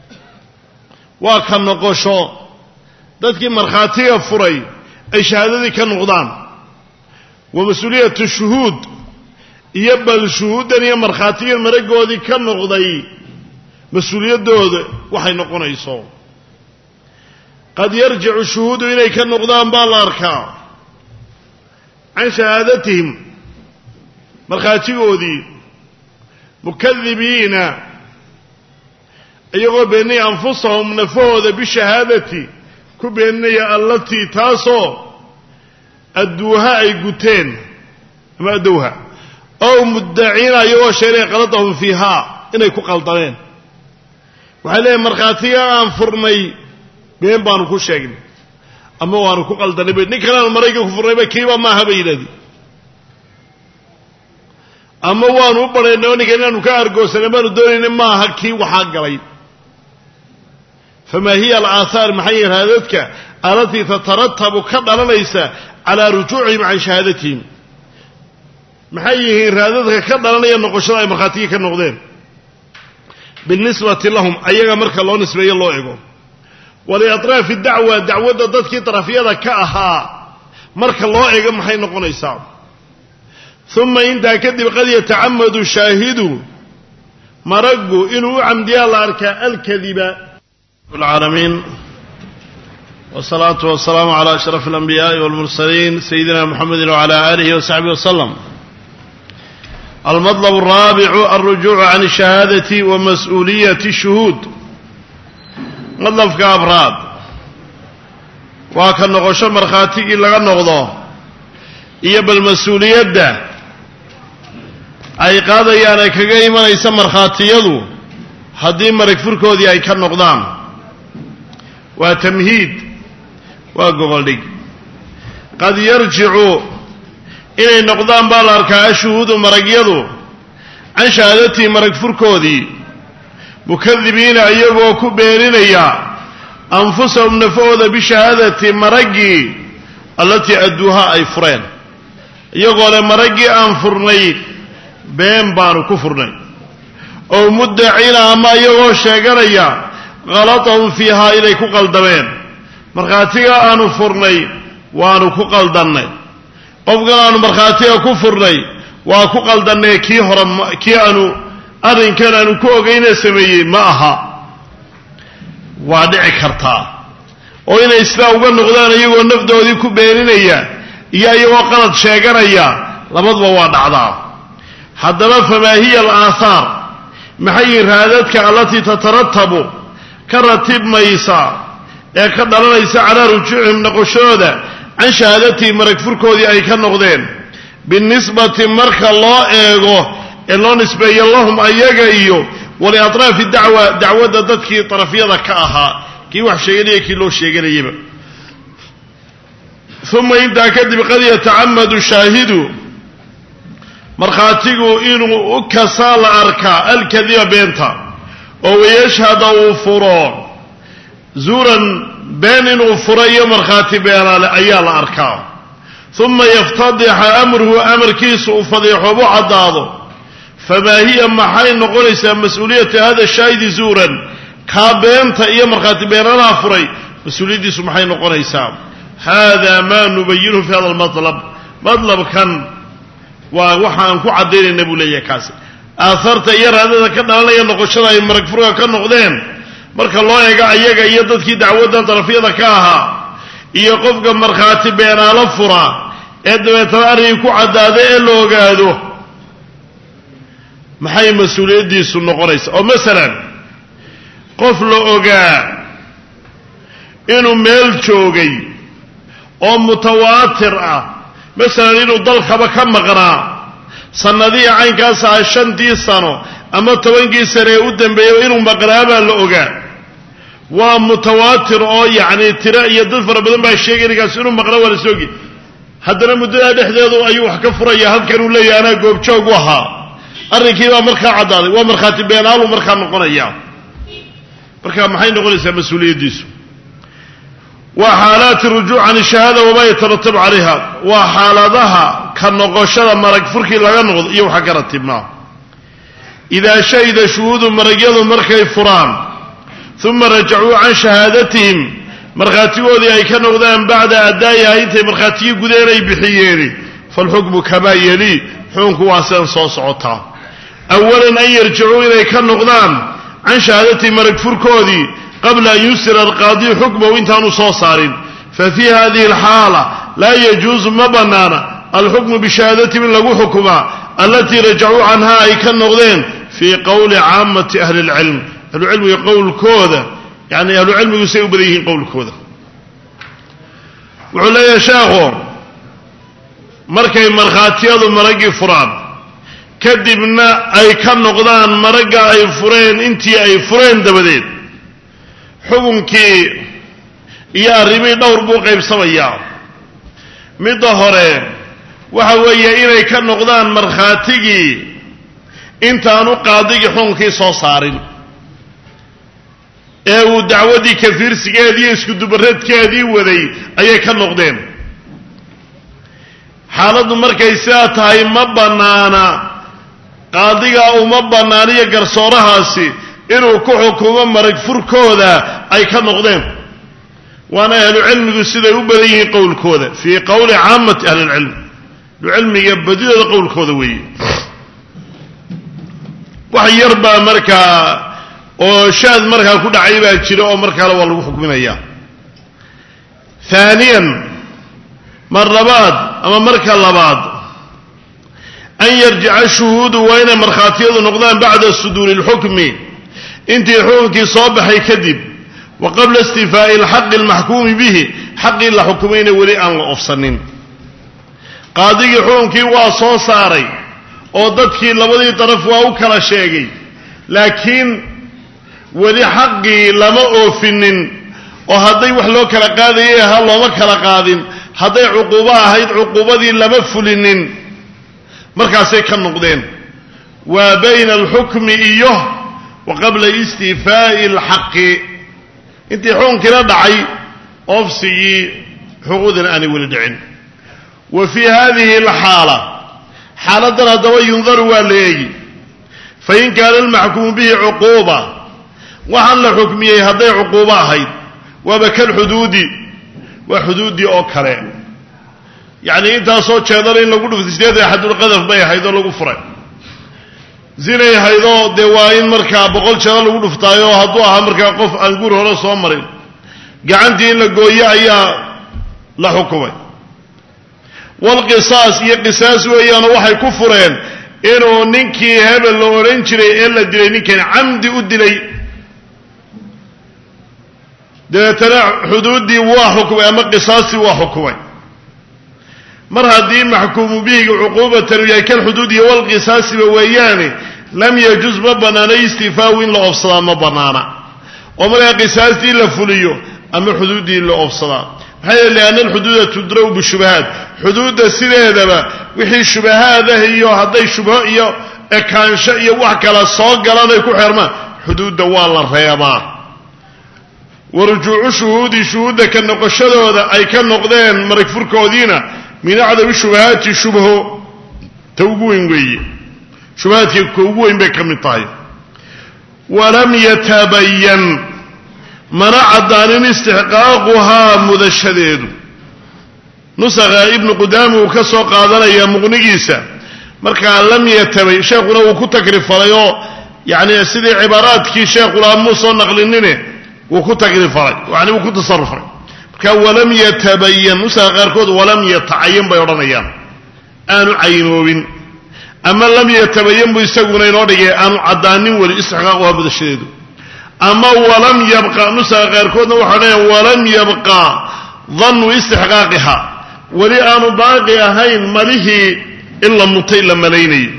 وكان نقوشو ذاتك مرخاتية فري أي شهادة ذي كان نقضان ومسؤولية الشهود يبقى الشهود أن مرخاتية المرقوة ذي كان نقضي مسؤولية دود وحي نقون يصو قد يرجع الشهود إليك النقضان بالأركان عن شهادتهم مرخاتيودي مكذبين أيغو بأني أنفسهم نفوذ بشهادتي كبأني التي تاسو أدوها أي قتين ما أدوها أو مدعين أيغو شريع قلطهم فيها إن يكون قلطين waxay leeyahay markhaatiga aan furnay been baanu ku sheegnay ama waanu ku qaldanay nin kalean marayga ku furnayba kiiba maaha bay yidhahdeen ama waanu u badhaynay oo ninka inaanu ka argoosanay baanu doonaynay maaha kii waxaa galay famaa hiya alaahaar maxay raadadka alatii tataratabu ka dhalanaysa calaa rujuucihim can shahaadatihim maxay yihiin raadadka ka dhalanaya noqoshada ay markhaatigii ka noqdeen binisbati lahum ayaga marka loo nisbeeyo loo ego waliatraafi dacwa dacwadda dadkii darafyada ka ahaa marka loo ego maxay noqonaysaa uma intaa kadib qad yatacamadu shaahidu maraggu inuu u camdiyaa la arkaa alkadiba العالمين والصلاة والسلام على أشرف الأنبياء والمرسلين سيدنا محمد وعلى آله وصحبه وسلم. المطلب الرابع الرجوع عن الشهادة ومسؤولية الشهود. مطلب كأفراد وكان نغش مرخاتي إلا نغضاه إيا المسؤولية ده أي قاضي يعني كقيمة يسمى مرخاتي يدو هدين مرك فركودي أي كان نغضان وتمهيد وقبلدك قد يرجع إلى النقدان بالأركاء الشهود مرقيضو عن شهادتي مرق فركودي مكذبين أيقوا كبيرين أنفسهم نفوذ بشهادة مرقي التي أدوها أي فرين يقول مرقي أنفرني بين بانو كفرني أو مدعين أما يقول شاقريا غلطهم فيها إلي كقلدمين مرخاتيها أنو فرني وأنو كقلدني قفقنا أنو مرخاتيها كفرني وكقلدني كي أنو أرين كان أنو كوغين سميين معها وادعي كرتا وإن إسلام قال نقدان يقول نفده ذي كبيرين إياه يقول قلد شاقر إياه لمضوا وادعضا حدنا فما هي الآثار محير هذاتك التي تترتب كرتب ميسا كدلنا ليس على رجوعهم نقشودا عن شهادتي مرك فركودي أي كالنقدين بالنسبة مرك الله إيغو إلا نسبة اللهم أيغا إيو ولأطراف دعوة دتكي طرفية كأها كي وحشيني كي لو شيغني ثم إنت كذب قد يتعمد الشاهد مرخاتيغو إنو أكسال أركا الكذب بينتا ويشهد وفرا زورا بين وفرا مرخاتي بيانا لأيال أركا ثم يفتضح أمره أمر كيس وفضيحه بعضاضه فما هي محاين نقوليس مسؤولية هذا الشاهد زورا كابينتا إيا مرخاتي بيانا فري مسؤولية سمحاين نقوليس هذا ما نبينه في هذا المطلب مطلب كان ووحان كو عدين النبو ليا كاسي آثارت إيا هذا كان ليا نقشنا إيا مرق فرقا كان نقدين مرك الله يقع إياك إيا دادكي دعوة طرفية ذكاها إيا قفق مرخاتي بيانا لفرا إدو يتراري كو عدادي إلو قادو محاي مسؤولية دي سنة قريس أو مثلا قفل أقا إنو ميل شوقي أو متواتر مثلا إنو ضلخبا كم مغرا سندي عين كاسا شنتي سنة أما توانكي سري قدام بيو إنو مغرابا لأقا ومتواتر أو يعني تراء يدفر بدن بها الشيء كاس إنو مغرابا لسوقي حدنا مدنا نحذيذو أيوح كفريا هذ كانوا لي أنا قوب شوق وها أرنكي ومرخا عدالي ومرخاتي بينال ومرخا نقريا مرخا محاين نقول إسا مسؤولية ديسو وحالات الرجوع عن الشهادة وما يترتب عليها وحالاتها كالنقشة مرق فركي لغا نغض يوحا كرتب معه إذا شهد شهود مرقيض مرخي فران ثم رجعوا عن شهادتهم مرخاتي وذي أي كنغضان بعد أدائها إنتي مرخاتي قديري بحييري فالحكم كما يلي حكم واسان صوصعتها أولا أن يرجعوا إلى كنغضان عن شهادتهم مرق فركوذي قبل أن يسر القاضي حكمه وإنتانوا صوصار ففي هذه الحالة لا يجوز مبنانا الحكم بشهادة من لغو حكمة التي رجعوا عنها أي كالنغذين في قول عامة أهل العلم أهل العلم يقول كوذا يعني أهل العلم يسيء بديه قول كوذا وعلي شاغور مركي مرخاتيض مرقي فران كدبنا أي كالنغذان مرقى أي فرين انتي أي فرين دبدين xukunkii iyo arrimihii dhowr buu qaybsamayaa. midda hore waxa weeye inay ka noqdaan markhaatigii intaanu qaadigii xukunkii soo saarin ee uu dacwadii kafiirsigeedii iyo iskudubareedkeedii waday ayay ka noqdeen. xaaladdu markay sidaa tahay ma bannaana qaadigaa uma bannaaniyo garsoorahaasi inuu ku xukumo marag furkooda ay ka noqdeen, waana ahlucilmigu siday u badan yihiin qowlkooda fii qowli caamati ahlilcilm. ahlucilmiga badidooda qowlkooda weeye. wax yar baa markaa oo shaad markaa ku dhacay baa jira oo markaale waa lagu xukminayaa. haaniyan mar labaad ama marka labaad an yarjica shuhuudu waa inay markhaatiyadu noqdaan bacda suduuri اlxukmi intii xukunkii soo baxay kadib, wa qabla istifaa'i alxaqi almaxkuumi bihi xaqii la xukumayna weli aan la ofsanin. qaadigii xukunkii waa soo saaray oo dadkii labadii daraf waa u kala sheegay, laakiin weli xaqii lama oofinin oo hadday wax loo kala qaadayay ha looma kala qaadin, hadday cuquubo ahayd cuquubadii lama fulinin, markaasay ka noqdeen. waa bayna alxukmi iyo wa qabla istifaa'i alxaqi intii xukunkiina dhacay oofsigii xuquuqdina aanay weli dhicin. wa fii hadihi alxaala xaaladdan haddaba yundaru waa la eegi fain kaana almaxkuumu bihi cuquuba waxaan la xukmiyey hadday cuquubo ahayd waaba kalxuduudi waa xuduuddii oo kale, yacnii intaasoo jeedala in lagu dhuftay sideeda xadulqadaf bay ahayd oo lagu furay. zinay ahaydoo dee waa in markaa 100 jeedal lagu dhuftaayo hadduu ahaa markaa qof aan guur hore soo marin gacantii in la gooyo ayaa la xukumay. walqisaas iyo qisaas weeyaano waxay ku fureen inuu ninkii hebel la odhan jiray ee la dilay ninkan camdi u dilay, dabeetana xuduuddii waa xukumay ama qisaastii waa xukumay. mar haddii maxkuumu bihiga cuquubatan yahay kan xuduudiya walqisaasiba weeyaane lam yajuz ma bannaana istifaawu in la oofsadaa ma bannaana, oo markaa qisaastii la fuliyo ama xuduuddii la oofsadaa. maxaa yeele lianna alxuduuda tudraw bishubahaat, xuduudda sideedaba wixii shubahaadah iyo hadday shubho iyo ekaansho iyo wax kala soo galan ay ku xeermaan xuduudda waa la reebaa. wa rujuucu shuhuudi shuhuudda ka noqoshadooda ay ka noqdeen marag furkoodiina min acdami shubahaati shubho ta ugu weyn weeye, shubahaadkii ka ugu weyn bay ka mid tahay. walam yatabayan mana caddaanin istixqaaquhaa mudashadeedu. nusakha ibnu qudaama uu ka soo qaadanaya muqnigiisa markaa lam yatabayan sheekhuna uu ku takrifalay oo yacni sidii cibaaraadkii sheekhulaa muu soo naqlinine wuu ku takrifalay yani wuu ku tasarufay. marka walam yatabayan nusakha qaarkood walam yatacayan bay odhanayaan, aanu caynoobin, ama lam yatabayan buu isaguna inoo dhigay aanu caddaanin weli istixqaaquhaa mudashadeedu. ama walam yabqa nusakha qaarkoodna waxay odhanayaan walam yabqa dannu istixqaaqiha, weli aanu baaqi ahayn malihii in la mutay la malaynayay.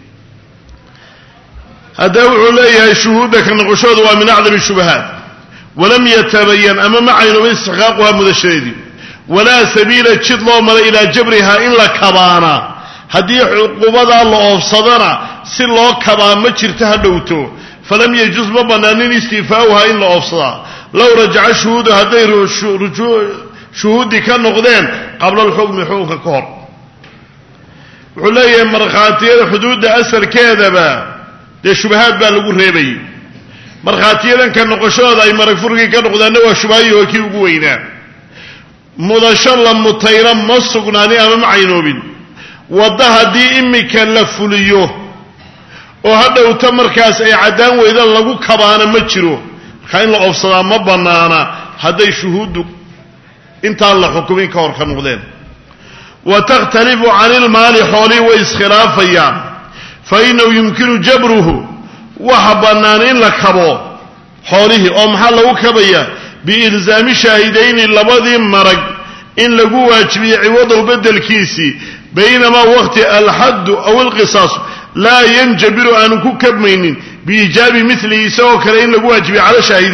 haddaba wuxuu leeyahay shuhuudda ka noqoshooda waa min acdami shubahaat. walam yatabayan ama ma caynoobin istixqaaquhaa mudashadeedii. walaa sabiila jid loo maray ilaa jabrihaa in la kabaana haddii cuqubadaa la oofsadana si loo kabaa ma jirto ha dhowto. falam yajuz ma bannaanin istifaa'uhaa in la oofsadaa. low rajaca shuhuudu hadday shuhuuddii ka noqdeen qabla alxukmi xukunka ka hor. wuxuu leeyahay markhaatiyada xuduudda asalkeedaba dee shubahaad baa lagu reebayay. markhaatiyadan ka noqoshadooda ay marag furkii ka noqdaanna waa shubahayoo kii ugu weynaa. mudasho la mutayna ma sugnaanin ama ma caynoobin. wadda haddii imika la fuliyo oo ha dhowta markaas ay caddaan weydaan lagu kabaana ma jiro, markaa in la oofsadaa ma bannaana hadday shuhuuddu intaan la xukumin ka hor ka noqdeen. wa takhtalifu cani ilmaali xoolihii way iskhilaafayaan. fa inahu yumkinu jabruhu waxa bannaan in la kabo xoolihii oo maxaa lagu kabayaa biilzaami shaahidayni labadii marag in lagu waajibiyo ciwadahu bedelkiisii, baynamaa waqti alxaddu aw alqisaasu laa yanjabiru aanu ku kabmaynin biijaabi milihi isagoo kale in lagu waajibiyo cala shaahidayn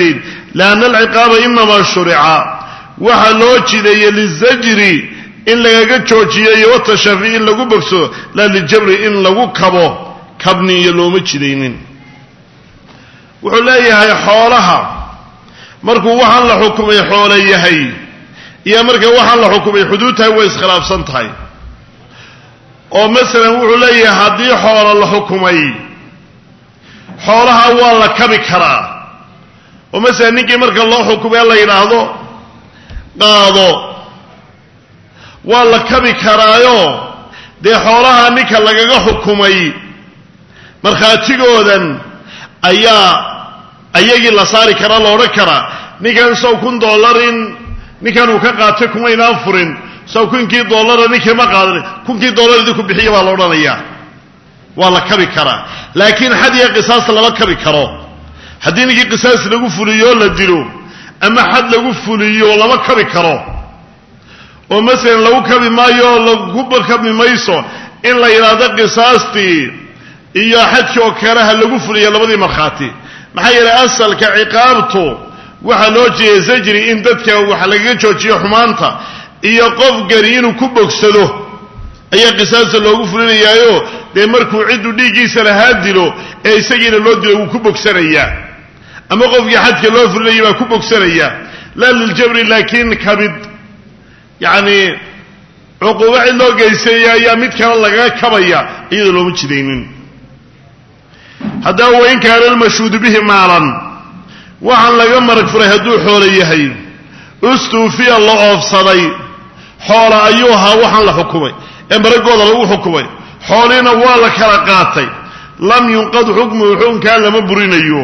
lianna alciqaaba inamaa shurica waxaa loo jideeyey lizajri in lagaga joojiyo iyo watashafi in lagu bogso laa lijabri in lagu kabo kabni iyo looma jidaynin wuxuu leeyahay xoolaha markuu waxaan la xukumay xoolo yahay iyo marka waxaan la xukumay xuduud tahay way iskhilaafsan tahay oo masalan wuxuu leeyahay haddii xoolo la xukumay xoolaha waa la kabi karaa oo masalan ninkii marka loo xukumay la yidhaahdo qaado waa la kabi karaayo dee xoolaha ninka lagaga xukumay markhaatigoodan ayaa ayagii la saari karaa la odhan karaa ninkan sow $1,000 in ninkan uu ka qaatay kumaynaan furin sow $1,000 ninkii ma qaadanin $1,000 idinku bixiya baa la odhanayaa waa la kabi karaa laakiin xad iyo qisaas lama kabi karo haddii ninkii qisaas lagu fuliyo la dilo ama xad lagu fuliyo lama kabi karo oo masalan lagu kabi maayo lagu kabi mayso in la yidhaahdo qisaastii iyo xadkii oo kale ha lagu fuliyo labadii markhaati maxaa yeelay asalka ciqaabtu waxaa loo jeeday zajri in dadka wax lagaga joojiyo xumaanta iyo qof gari inuu ku bogsado ayaa qisaasta loogu fulinayaayo dee markuu ciddu dhiiggiisa lahaa dilo ee isagiina loo dilo wuu ku bogsanayaa ama qofkii xadka loo fulinayay baa ku bogsanaya laa liljabri laakiin kabid yacni cuquubo cid loo geysaya ayaa mid kale lagaga kabaya iyadoo looma jidaynin haddaba wain kaana almashhuudu bihi maalan waxaan laga marag furay hadduu xoolo yahay ustuufiya la oofsaday xoola ayuu ahaa waxaan la xukumay ee maragooda lagu xukumay xooliina waa la kala qaatay lam yunqad xukmuhu xukunkaa lama burinayo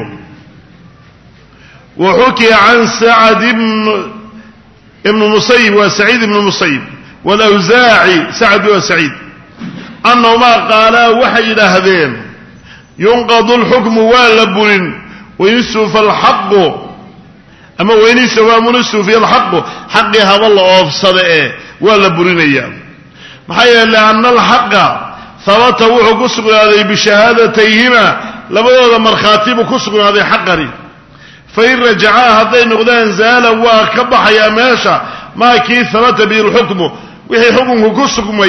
wa xukiya can sacad ibnu musayib waa saciid ibnu musayib waalawsaaci sacad waa saciid annahumaa qaalaa waxay yidhaahdeen yunqadu alxukmu waa la burin wain istuufa alxaqu ama wain istuufiya alxaqu xaqii haba la oofsada ee waa la burinayaa maxaa yeele lianna alxaqa habata wuxuu ku sugnaaday bishahaadatayhima labadooda markhaati buu ku sugnaaday xaqani fain rajacaa hadday noqdaan zaala waa ka baxayaa meesha maa kii habata bihi alxukmu wixii xukunku ku sugmay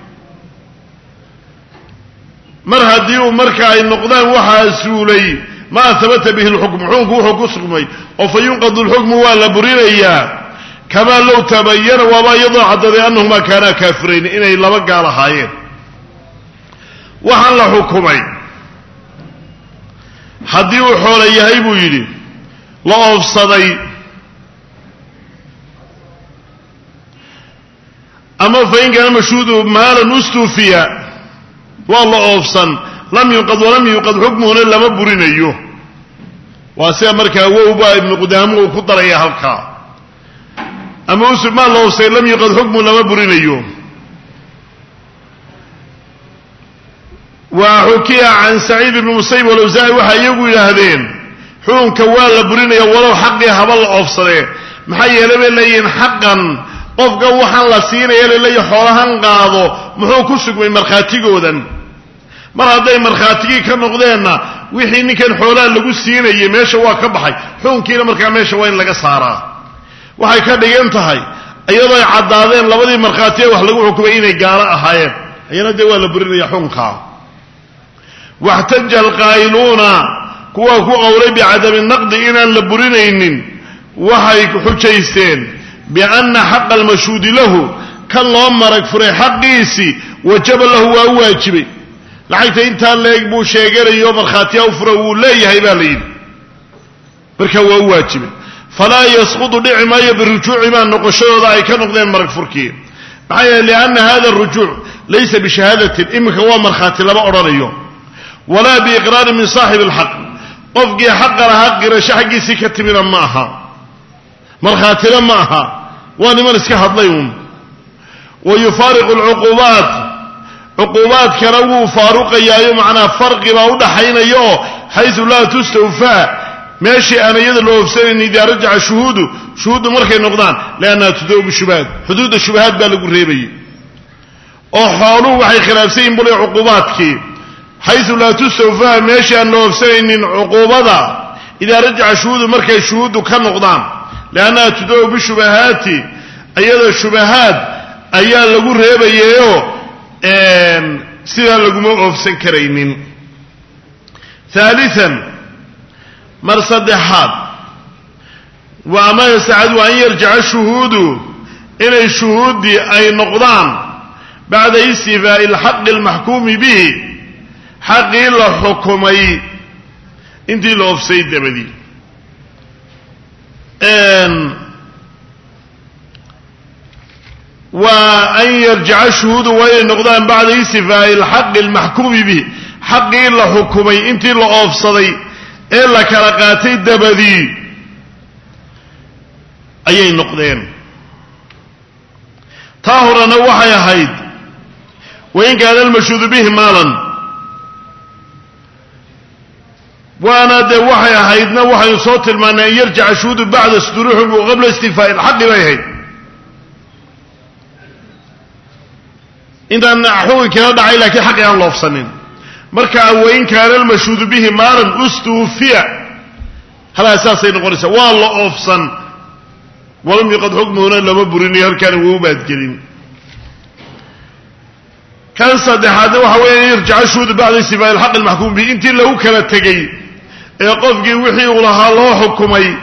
mar haddii uu marka ay noqdaan waxaa suulay maa habata bihi alxukmu xukunku wuxuu ku sugmay oo fa yunqadu alxukmu waa la burinayaa kamaa low tabayana waaba iyadoo caddaday annahumaa kaanaa kaafirayn inay laba gaal ahaayeen waxaan la xukumay haddii uu xoolo yahay buu yidhi la oofsaday ama fain kaana mashhuudu maalan ustuufiya waa la oofsan lam yunqad walam yunqad xukmuhuna lama burinayo waa sida markaa wowbaa ibnu qudaamo uu ku daraya halkaa ama usuf maa la oofsaday lam yunqad xukmuhu lama burinayo wa xukiya can saciid ibni musayib walawsaaci waxay iyagu yidhaahdeen xukunka waa la burinaya walow xaqii haba la oofsadee maxaa yeele bay leeyihiin xaqan qofka waxaan la siinaya laleeyahy xoolahan qaado muxuu ku sugmay markhaatigoodan mar hadday markhaatigii ka noqdeenna wixii ninkan xoolaha lagu siinayay meesha waa ka baxay xukunkiina markaa meesha waa in laga saaraa waxay ka dhigan tahay iyadoo ay caddaadeen labadii markhaati ee wax lagu xukumay inay gaalo ahaayeen ayana dee waa la burinaya xukunkaa waxtaja alqaa'iluuna kuwa ku qowlay bicadami naqdi inaan la burinaynin waxay xujaysteen bianna xaqa almashhuudi lahu kan loo marag furay xaqiisii wajaba lahu waa u waajibay lacagta intaa leeg buu sheeganayo markhaatiya u fura wuu leeyahay baa la yidhi marka waa u waajibay falaa yasqudu dhici maayo birujuuci maa noqoshadooda ay ka noqdeen marag furkii maxaa yeele lianna hada arujuuc laysa bishahaadatin iminka waa markhaati lama odhanayo walaa biiqraarin min saaxibi alxaq qofkii xaqa lahaa qirasho xaggiisii ka timina ma aha markhaatina ma aha waa niman iska hadlay uun wa yufaariqu alcuquubaat cuquubaadkana wuu faaruqayaayo macnaa farqi baa u dhaxaynaya oo xaysu laa tustawfaa meeshii aan iyada loo oofsanayn idaa rajaca shuhuuddu markay noqdaan liannaha tudaw bishubahaat xuduudda shubahaad baa lagu reebayay oo xooluhu waxay khilaafsan yihin bule cuquubaadkii xaysu laa tustawfaa meeshii aan loo oofsanaynin cuquubada إذا رجع شهود مركا شهود كنقضان لأنها تدعو بالشبهات أيضا الشبهات أيضا لقول ريبا يهو سيدا لقموا أفسن كريمين. ثالثا مرصد حاد وما يسعد أن يرجع الشهود إلى الشهود أي نقضان بعد استيفاء الحق المحكوم به حق الحكمي انتي لو في سيد دبدي وأن يرجع الشهود وإلى النقضان بعد استيفاء الحق المحكوم به حق الحكمي انتي لو في صدي إلا كرقاتي دبدي أي نقضين طاهرنا وحي هيد وإن كان المشهود به مالا وانا ده وحي هيدنا وحي صوت المعنى يرجع الشهود بعد صدورهم وقبل استيفاء الحق ما يهيد إذا نحوه كنا دعي لك حق عن الله فصنين مركع وإن كان المشهود به مالا استوفي هل أساسي نقول والله أفصن ولم يقد حكمه هنا لما بريني هل كان وباد قليل كان صدحات وحوين يرجع الشهود بعد استيفاء الحق المحكوم به انت لو كانت تجي يقفقي وحي ولها الله حكمي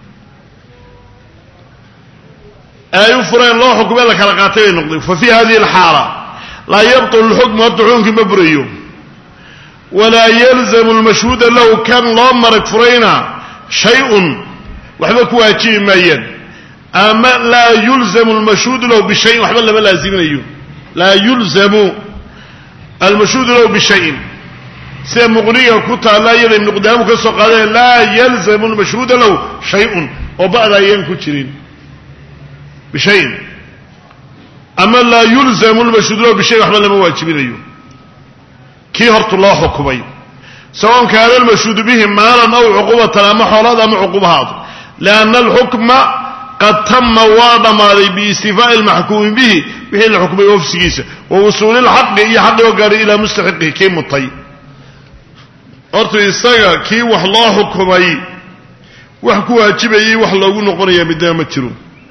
يفرين الله حكمي لك رقاتين نقضي. ففي هذه الحالة لا يبطل الحكم والدعون مبريو ولا يلزم المشهود لو كان الله مرق فرينا شيء وحبك واجيه مين أما لا يلزم المشهود له بشيء وحبا لما لازمين أيوه لا يلزم المشهود له بشيء سيد مغنية الكتة لا يلزم نقدامك السوقات لا يلزم المشهود له شيء وبعد أيام كتيرين بشيء أما لا يلزم المشهود له بشيء وحبا لما واجبين أيوه كي هرت الله حكمي سواء كان المشهود به مالا أو عقوبة أما حولاد أما عقوبات لأن الحكم قد تم وضم باستيفاء المحكوم به بحين الحكم يوفسكيسه ووصول الحق يحق وقال إلى مستحقه كي مطي أرتو يستغى كي وحلا حكمي وحكوها جبعي وحلا نقرية بدام الترون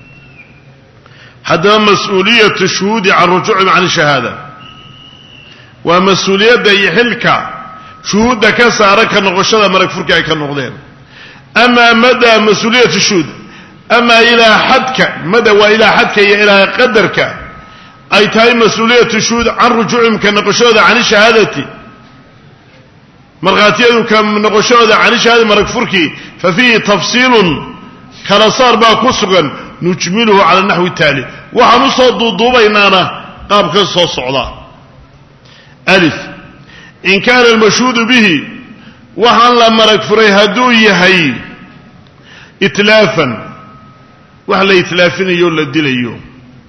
حتى مسؤولية الشهود عن رجوع عن الشهادة ومسؤولية يحلك شهود كسارك نغشة مرك فركا كالنغضين. أما مدى مسؤولية الشهود أما إلى حدك مدى وإلى حدك إلى قدرك أي تاي مسؤولية الشهود عن رجوعهم كنقشود عن الشهادة مرغاتيهم كنقشود عن الشهادة مرق فركي ففيه تفصيل كلا صار باكوسغا نجمله على النحو التالي وحنصد ضبينانا قاب كسو صعدا. ألف إن كان المشهود به وحن لما مرق فري هدو يهي إتلافا وحلا إتلافين يولا الدليو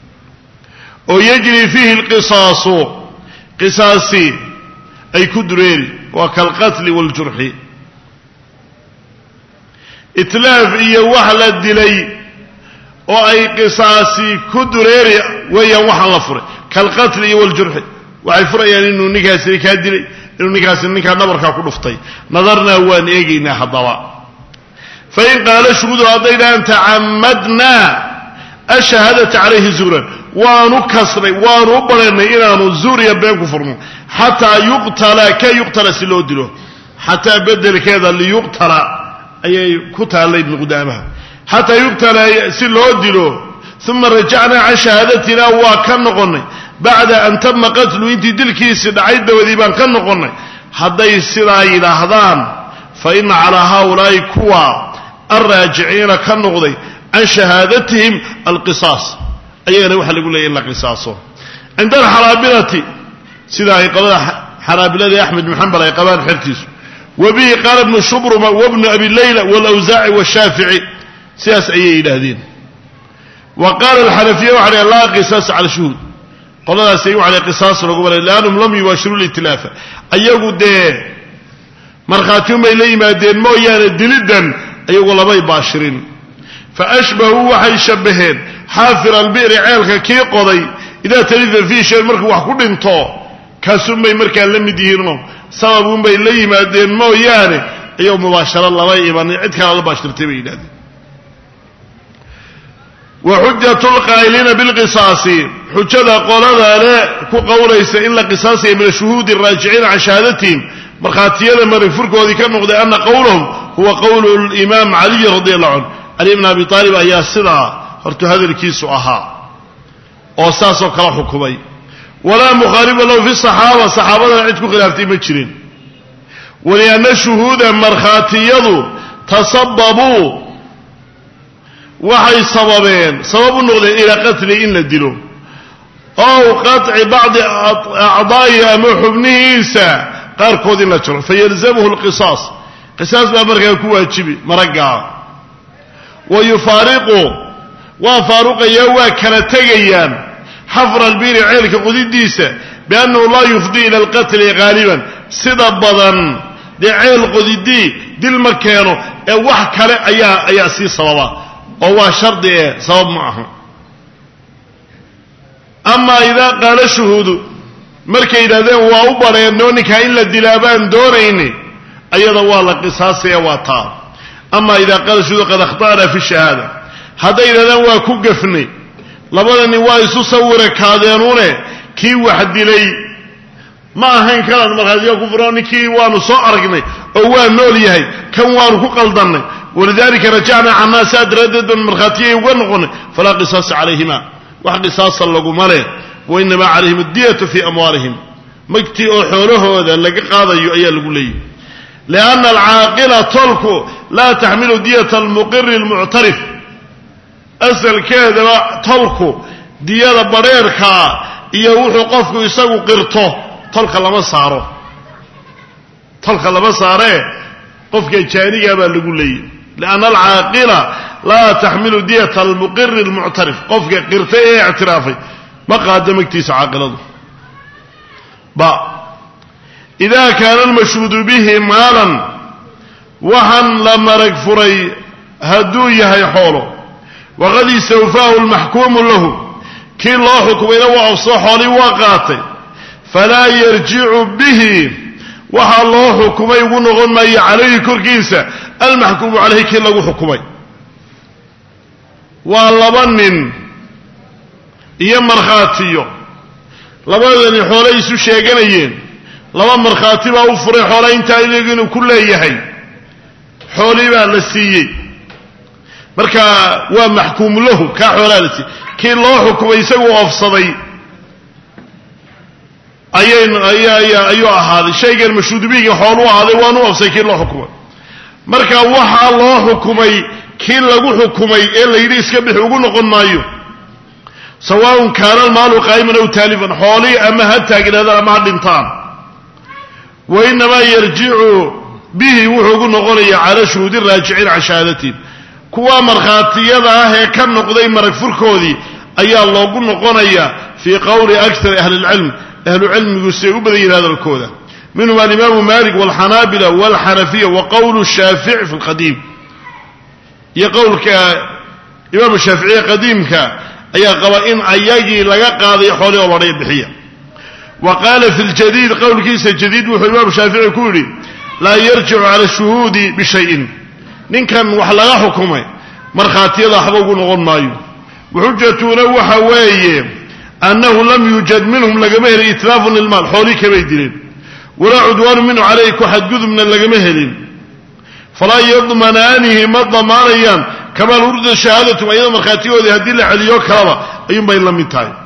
ويجري فيه القصاص قصاصي أي كدريري وكالقتل والجرح إتلاف إيا وحلا الدلي وأي قصاصي كدريري ويا وحلا فري كالقتل والجرح وأي فري يعني إنه نكاسي كادلي إنه نكاسي نكا نبركا كدفتي نظرنا وان إيجينا حضواء. فإن قال الشهود هذين أن تعمدنا الشهادة عليه زورا ونكسر ونبرنا إلى نزور يبين كفرنا حتى يقتل كي يقتل سلودله حتى بدل كذا ليقتل أي كتل ابن قدامها حتى يقتل سلودله ثم رجعنا عن شهادتنا وكنقنا بعد أن تم قتله انت دلكيس دعيد وذيبان كنقنا حتى يصير إلى هذان فإن على هؤلاء كوا الراجعين كالنقضي عن شهادتهم القصاص أيها نوحى يقول لي إلا قصاصه. عند الحرابلة سيدا يقول حرابلة أحمد محمد يقبان حرتيس وبه قال ابن الشبر وابن أبي الليلة والأوزاعي والشافعي سياس أيه إلى هذين. وقال الحنفية وعلى الله قصاص على شهود قال الله سيئوا على قصاص لأنهم لم يباشروا الاتلافة أيه ده مرخاتهم إليه ما دين مويانا دلدا أيه والله ما يباشرين فأشبهوا وحي شبهين حافر البئر عيالك كي قضي إذا تلف فيه شيء مركب وحكود انتو كاسم بي مركا لم يديرنو سببهم بي إليه ما دين مويانا ayuu mubaasharo laba iman cid kale la baashirtay bay yidhahdeen wa xujjatu lqaa'iliina bilqisaasi xujada qolada le ku qowlaysa in la qisaasaya min ashuhuudi araajiciina can shahaadatihim markhaatiyada maragfurkoodii ka noqday ana qowlahum huwa qowlu limaam caliy radi allahu canhu cali bn abi aalib ayaa sidaa hortu hadalkiisu ahaa oo saasoo kala xukumay walaa mukhaalifa lahu fi saxaaba saxaabadana cid ku khilaaftay ma jirin walianna shuhuuda markhaatiyadu tasababuu waxay sabab u noqdeen ilaa qatli in la dilo ow qaطci bacdi acdaa'ihi ama xubnihiisa qaarkood in la jaro fayalzamuhu lqisaas qisaas baa markaa ku waajibi maraggaa wa yufaariqu waa faaruqayaa waa kala tegayaan xafra albiiri ceelka qodidiisa biannahu laa yufdii ila alqatli haaliban sida badan dee ceel qodidii dil ma keeno ee wax kale ayaa sii sababa oo waa shardi ee sabab ma aha amaa idaa qaala shuhuudu markay yidhahdeen waa u badheennoo ninkaa in la dilaa baan doonayni ayada waa la qisaasaya waa taa amaa idaa qaala shuhuudu qad akhta'na fi shahaada hadday yidhahdeen waa ku gafnay labadani waa isu sawira kaadeenune kii wax dilay ma ahayn kalan markhaatiya ku furo ninkii waanu soo aragnay oo waa nool yahay kan waanu ku qaldannay walidalika rajacnaa canaa saa daraaddeed baan markhaatiyay uga noqonay falaa qisaasa calayhima wax qisaasa laguma leh wainamaa calayhim addiyatu fii amwaalihim magtii oo xoolahooda laga qaadayo ayaa lagu leeyahy lianna alcaaqila tolku laa taxmilu diyata almuqiri almuctarif asalkeedaba tolku diyada badheerkaa iyo wuxuu qofku isagu qirto tolka lama saaree qofka jaanigaa baa lagu leeyahy lianna alcaaqila laa taxmilu diyata almuqiri almuctarif qofka qirtay ee ictiraafay ma qaada magtiisa caaqiladu idaa kaana almashhuudu bihi maalan waxaan la marag furay hadduu yahay xoolo waqad istawfaahu almaxkuumu lahu kii loo xukumayna waa ofsoo xoolii waa qaatay falaa yarjicu bihi waxaa loo xukumay ugu noqon maayo calayhi korkiisa almaxkuumu calayhi kii lagu xukumay waa laba nin iyo markhaatiyo labadani xoole isu sheeganayeen laba markhaati baa u furay xoole intaa iyagu inuu ku leeyahay xoolii baa la siiyey marka waa maxkuumu lahu kaa xoolaa la siiyey kii loo xukumay isaguu oofsaday ayuu ahaaday shaygan mashhuudubihiga xooluu ahaaday waanu oofsay kii loo xukumay marka waxaa loo xukumay kii lagu xukumay ee la yidhi iska bixi ugu noqon maayo sawaaun kaana almaalu qaa'iman aw taalifan xoolii ama ha taagnaadaan ama ha dhintaan wainamaa yarjicu bihi wuxuu ugu noqonaya cala shuhuudi raajiciin can shahaadatiin kuwa markhaatiyada ah ee ka noqday marag furkoodii ayaa loogu noqonaya fii qowli akari ahli lcilm ahlu cilmigu siay u badan yihin hadalkooda minhum alimaamu malik walxanaabila walxanafiya wa qowlu shaafici fi lqadiim iyo qowlka imaamu shaaficiye qadiimka ayaa qaba in ayagii laga qaaday xoolii oo badhaya bixiya wa qaala fi ljadiid qowlkiisa jadiid wuxuu imaamu shaafici ku yidhi laa yarjicu cala shuhuudi bishayin ninkan wax laga xukumay markhaatiyada waxba ugu noqon maayo waxujatuna waxa weeye annahu lam yuujad minhum lagama helin itlaafun lilmaal xoolii kamay dileen walaa cudwaanu minhu calayhi ku xadgudubna lagama helin falaa yadmanaanihi ma damaanayaan kamaa urida shahaadatum ayada markhaatigoodii haddii la celiyo kalaba ayuunbay la mid tahay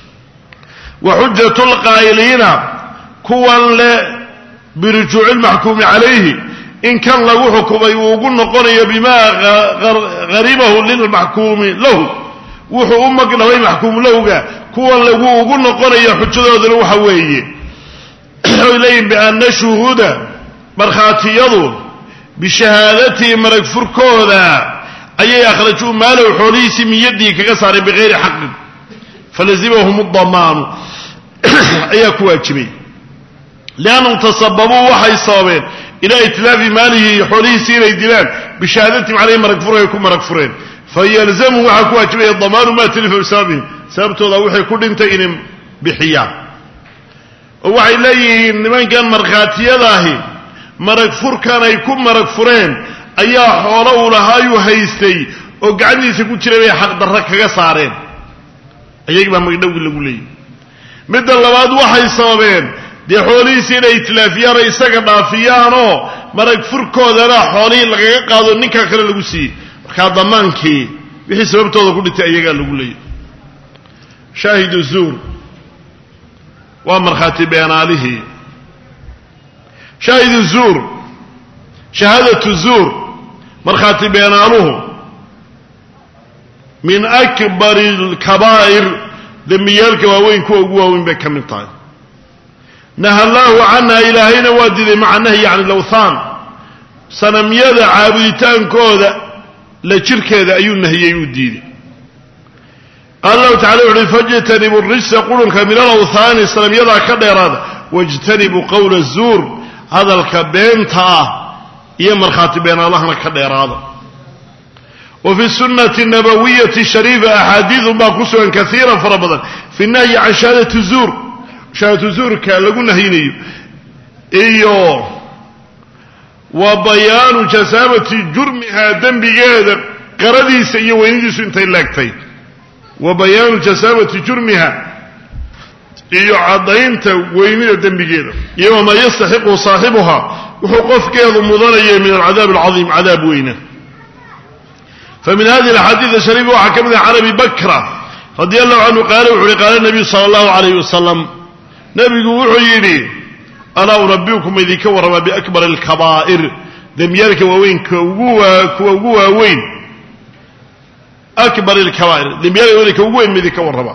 wa xujatu lqaa'iliina kuwan le birujuuci lmaxkuumi calayhi in kan lagu xukumay uu ugu noqonayo bimaa haribahu lilmaxkuumi lahu wuxuu u magdhabay maxkuumu lahuga kuwan lagu ugu noqonaya xujadoodana waxa weeye waxay leeyihin bianna shuhuuda markhaatiyadu bishahaadatii marag furkooda ayay akhrajuu maalow xoolihiisii miyadii kaga saareen bikayri xaqin falazimahum damaanu ayaa ku waajibay liannahum tasababuu waxay sababeen ilaa itlaafi maalihi xoolihiisii inay dilaan bishahaadatim caleyhi marag fur ay ku marag fureen fayalzamuhu waxaa ku waajibaya damaanu maa talifa bisababihim sababtooda waxay ku dhintay inay bixiyaan oo waxay leeyihiin nimankan markhaatiyadaahi marag furkan ay ku marag fureen ayaa xoolo uu lahaayuu haystay oo gacantiisa ku jiray bay xaq darro kaga saareen ayagii baa magdhowgii lagu leeyay midda labaad waxay sababeen dee xoolihiisii inay itlaafiyaan oo isaga dhaafiyaanoo marag furkoodana xoolihii lagaga qaado ninkaa kale lagu siiyey markaa damaankii wixii sababtooda ku dhintay ayagaa lagu leeyay shaahidu zuur waa markhaati beenaalihii shaahidu zuur shahaadatu zuur markhaati beenaaluhu min akbari alkabaa'ir dembiyaalka waaweyn kuwa ugu waaweyn bay ka mid tahay naha allaahu canha ilaahayna waa diiday maca nahyi can ilawthaan sanamyada caabuditaankooda la jirkeeda ayuu nahiyey uu diiday qaala allahu tacala wuxuuhi fajtanibuu rijsa qurunka min alawthaani sanamyadaa ka dheeraada wajtanibuu qowla zuur hadalka beenta ah iyo markhaati beenaalahana ka dheeraada wa fi sunnati nabawiyati shariifa axaadiidun baa ku sugan kaiira fara badan fi nahyi can shahaadati zuur shahaadatu zuurka lagu nahyinayo iyo wa bayaanu jasaamati jurmihaa dembigeeda qaradiisa iyo weynidiisu intay laagtay wa bayaanu jasaamati jurmiha iyo caddaynta weynida dembigeeda iyo wamaa yastaxiqu saaxibuhaa wuxuu qofkeedu mudanayay min alcadaab alcadiim cadaab weyna famin hadihi alaxaadiid ashariifa waxaa ka mid ah can abi bakra radi allahu canhu qaala wuxu uhi qaala nabiyu sala allahu alayh wasalam nebigu wuxuu yidhi alaa unabiukum idinka warramaa biakbar alkabaa'ir dembiyaalka waaweyn kuwa ugu waaweyn akbar alkabaa'ir dembiyaalka waaweyn ka ugu weyn ma idinka warramaa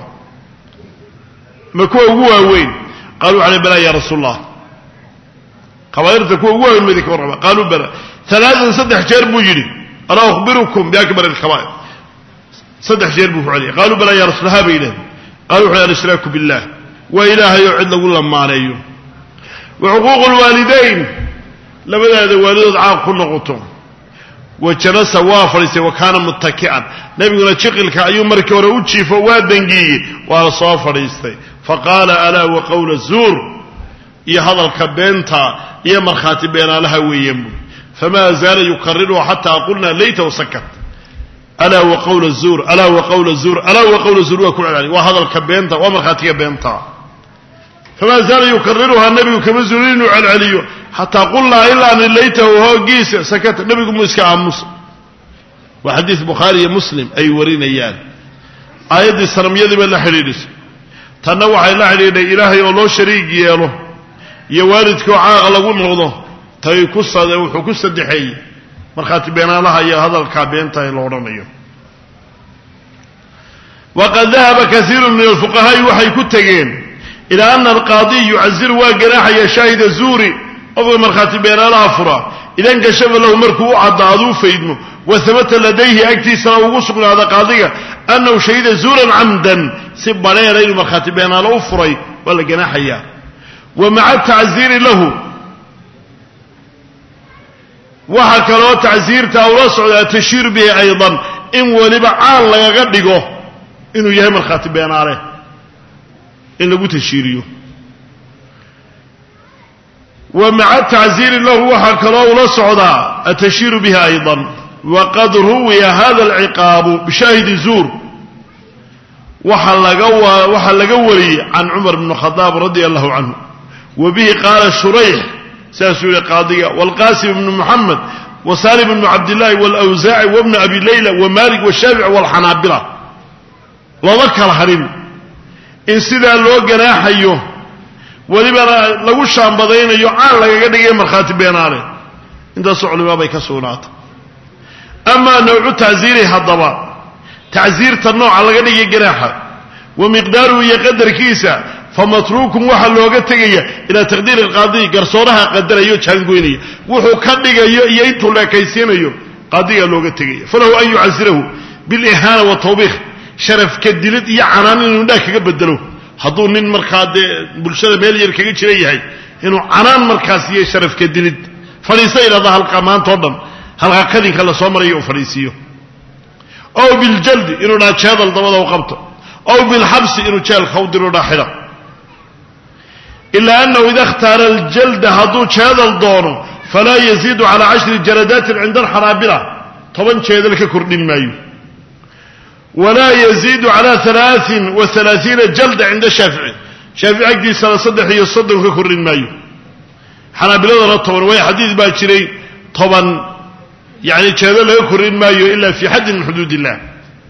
ma kuwa ugu waaweyn qaaluu cala balaa ya rasuul allah kabaa'irta kuwa ugu waaweyn ma idinka warramaa qaaluu bala alaaan saddex jeer buu yidhi alaa ukhbirukum biakbar alkabaa'ir saddex jeer buu ku celiyay qaaluu balaa ya rasul ha bay yidhahdeen qalu wuxu alshraaku billah waa ilaahay oo cid lagu lamaaneeyo wa xuquuqu lwaalidayn labadaada waalidood caaq ku noqoto wa jalasa waa fadhiistay wa kaana muttaki'an nebiguna jiqilka ayuu markii hore u jiifo waa dangiiyey waa soo fadhiistay faqaala alaa wa qawla zuur iyo hadalka beenta iyo markhaati beenaalaha weeyeen buui famaa zaala yukariruhu xataa qulna laytahu sakat alaa wa qawla zuur alaa wa qawla zuur alaa wa qawla zuur waa ku celceliy waa hadalka beenta waa markhaatiga beenta famaa zaala yukariruhaa nebigu kama zuulin inuu celceliyo xataa qulnaa ilaa an laytahu hoogiisa sakata nebigu muu iska aamusa waa xadiid bukhaari iyo muslim ay warinayaan aayaddii sanamyadii bay la xidhiidhisay tanna waxay la xidhiidhay ilaahay oo loo shariig yeelo iyo waalidkoo caaqa lagu noqdo tay wuxuu ku saddexeeyey markhaati beenaalaha iyo hadalkaa beenta ee la odhanayo waqad dahaba kaiiru min alfuqahaa'i waxay ku tegeen ilaa ana alqaadiy yucaziru waa ganaaxaya shaahida zuuri qofka markhaati beenaalaha fura ida nkashafa lahu markuu u caddaado u faydmo wa habata ladayhi agtiisana ugu sugnaada qaadiga annahu shahida zuuran camdan si badheera inuu markhaati beenaalo u furay waa la ganaaxayaa wa maca tacziiri lahu waxaa kaloo tacsiirtaa ula socdaa tashiir bihi aydan in weliba caan lagaga dhigo inuu yahay markhaati beenaale in lagu tashiiriyo wa maca tacsiiri lahu waxaa kaloo ula socdaa atashiiru bihi aydan waqad ruwiya hada alciqaabu bishaahidi zuur waxaa laga wariyey can cumar bn khadaab radia allahu canhu wa bihi qaala shurayx saasuu yihi qaadiga wاlqasim bn muxamed wasalim bn cabdillaahi wاlawsaaci wabna abi layla wamalik washaafici wاlxanaabila looma kala harin in sidaa loo ganaaxayo welibana lagu shaambadaynayo caan lagaga dhigay markhaati beenaale intaasoo culimaa bay ka sugnaatay amaa nawcu tacsiiri haddaba tacsiirta nooca laga dhigay ganaaxa wa miqdaaruhu iyo qadarkiisa famatruukun waxaa looga tegaya ilaa taqdiiri alqaadiy garsooraha qadarayo jaangoynaya wuxuu ka dhigayo iyo intuu leekaysiinayo qaadigaa looga tegaya falahu an yucasirahu bilihaana watawbiikh sharafka dilid iyo canaan inuu indhaha kaga bedelo hadduu nin markaa dee bulshada meel yar kaga jira yahay inuu canaan markaas iyo sharafka dilid fadhiisa idhahda halka maantao dhan halkaa kadinka lasoo marayo uu fadhiisiiyo ow biljaldi inuu dhaa jeedal dabada u qabto ow bilxabsi inuu jeelka u diro dhaa xidha ilaa annahu ida ikhtaara aljalda hadduu jeedal doono فلا يزيد على 10 جلدات عند الحنابلة طبعا شيء ذلك كردين مايو ولا يزيد على 33 جلدة عند الشافعي شافعي دي صدح يصدق كردين مايو حنابلة رطبا وهي حديث باكري طبعا يعني شيء ذلك كردين مايو إلا في حد من حدود الله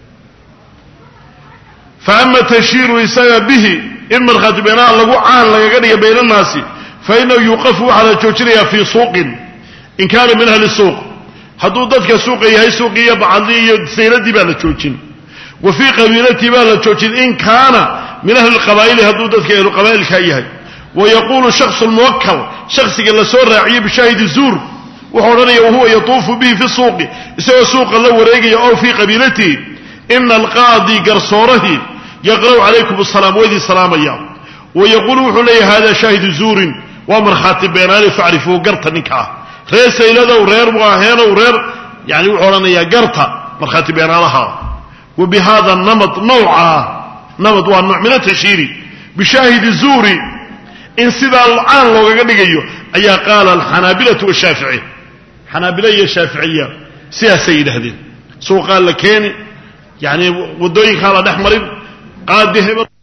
فأما تشير يساوي به إما الخاتبين الله عان لقى بين الناس فإنه يوقف على جوجريا في سوق إن كان من أهل السوق حدودتك سوق هي سوقية بعضية سيردي بها لجوجين وفي قبيلتي بها لجوجين إن كان من أهل القبائل حدودتك أهل القبائل كأيها ويقول الشخص الموكل شخص قال سور راعي بشاهد الزور وحرني وهو يطوف به في السوق سوى سوق الله وريقي أو في قبيلتي إن القاضي قرصوره يقرأ عليكم السلام ويدي السلام أيام ويقول وحلي هذا شاهد زور ومن خاتب بيناني فاعرفوا قرطة نكاه رير سيلة ورير مغاهين ورير يعني وحلنا يا قرطة من خاتب بينانها وبهذا النمط نمط والنوع من التشيري بشاهد الزور إن سيدا الآن لو قد يقول أي قال الحنابلة والشافعي حنابلة الشافعية سيد هذه سوق قال لكيني يعني ودوين خالد أحمر قاد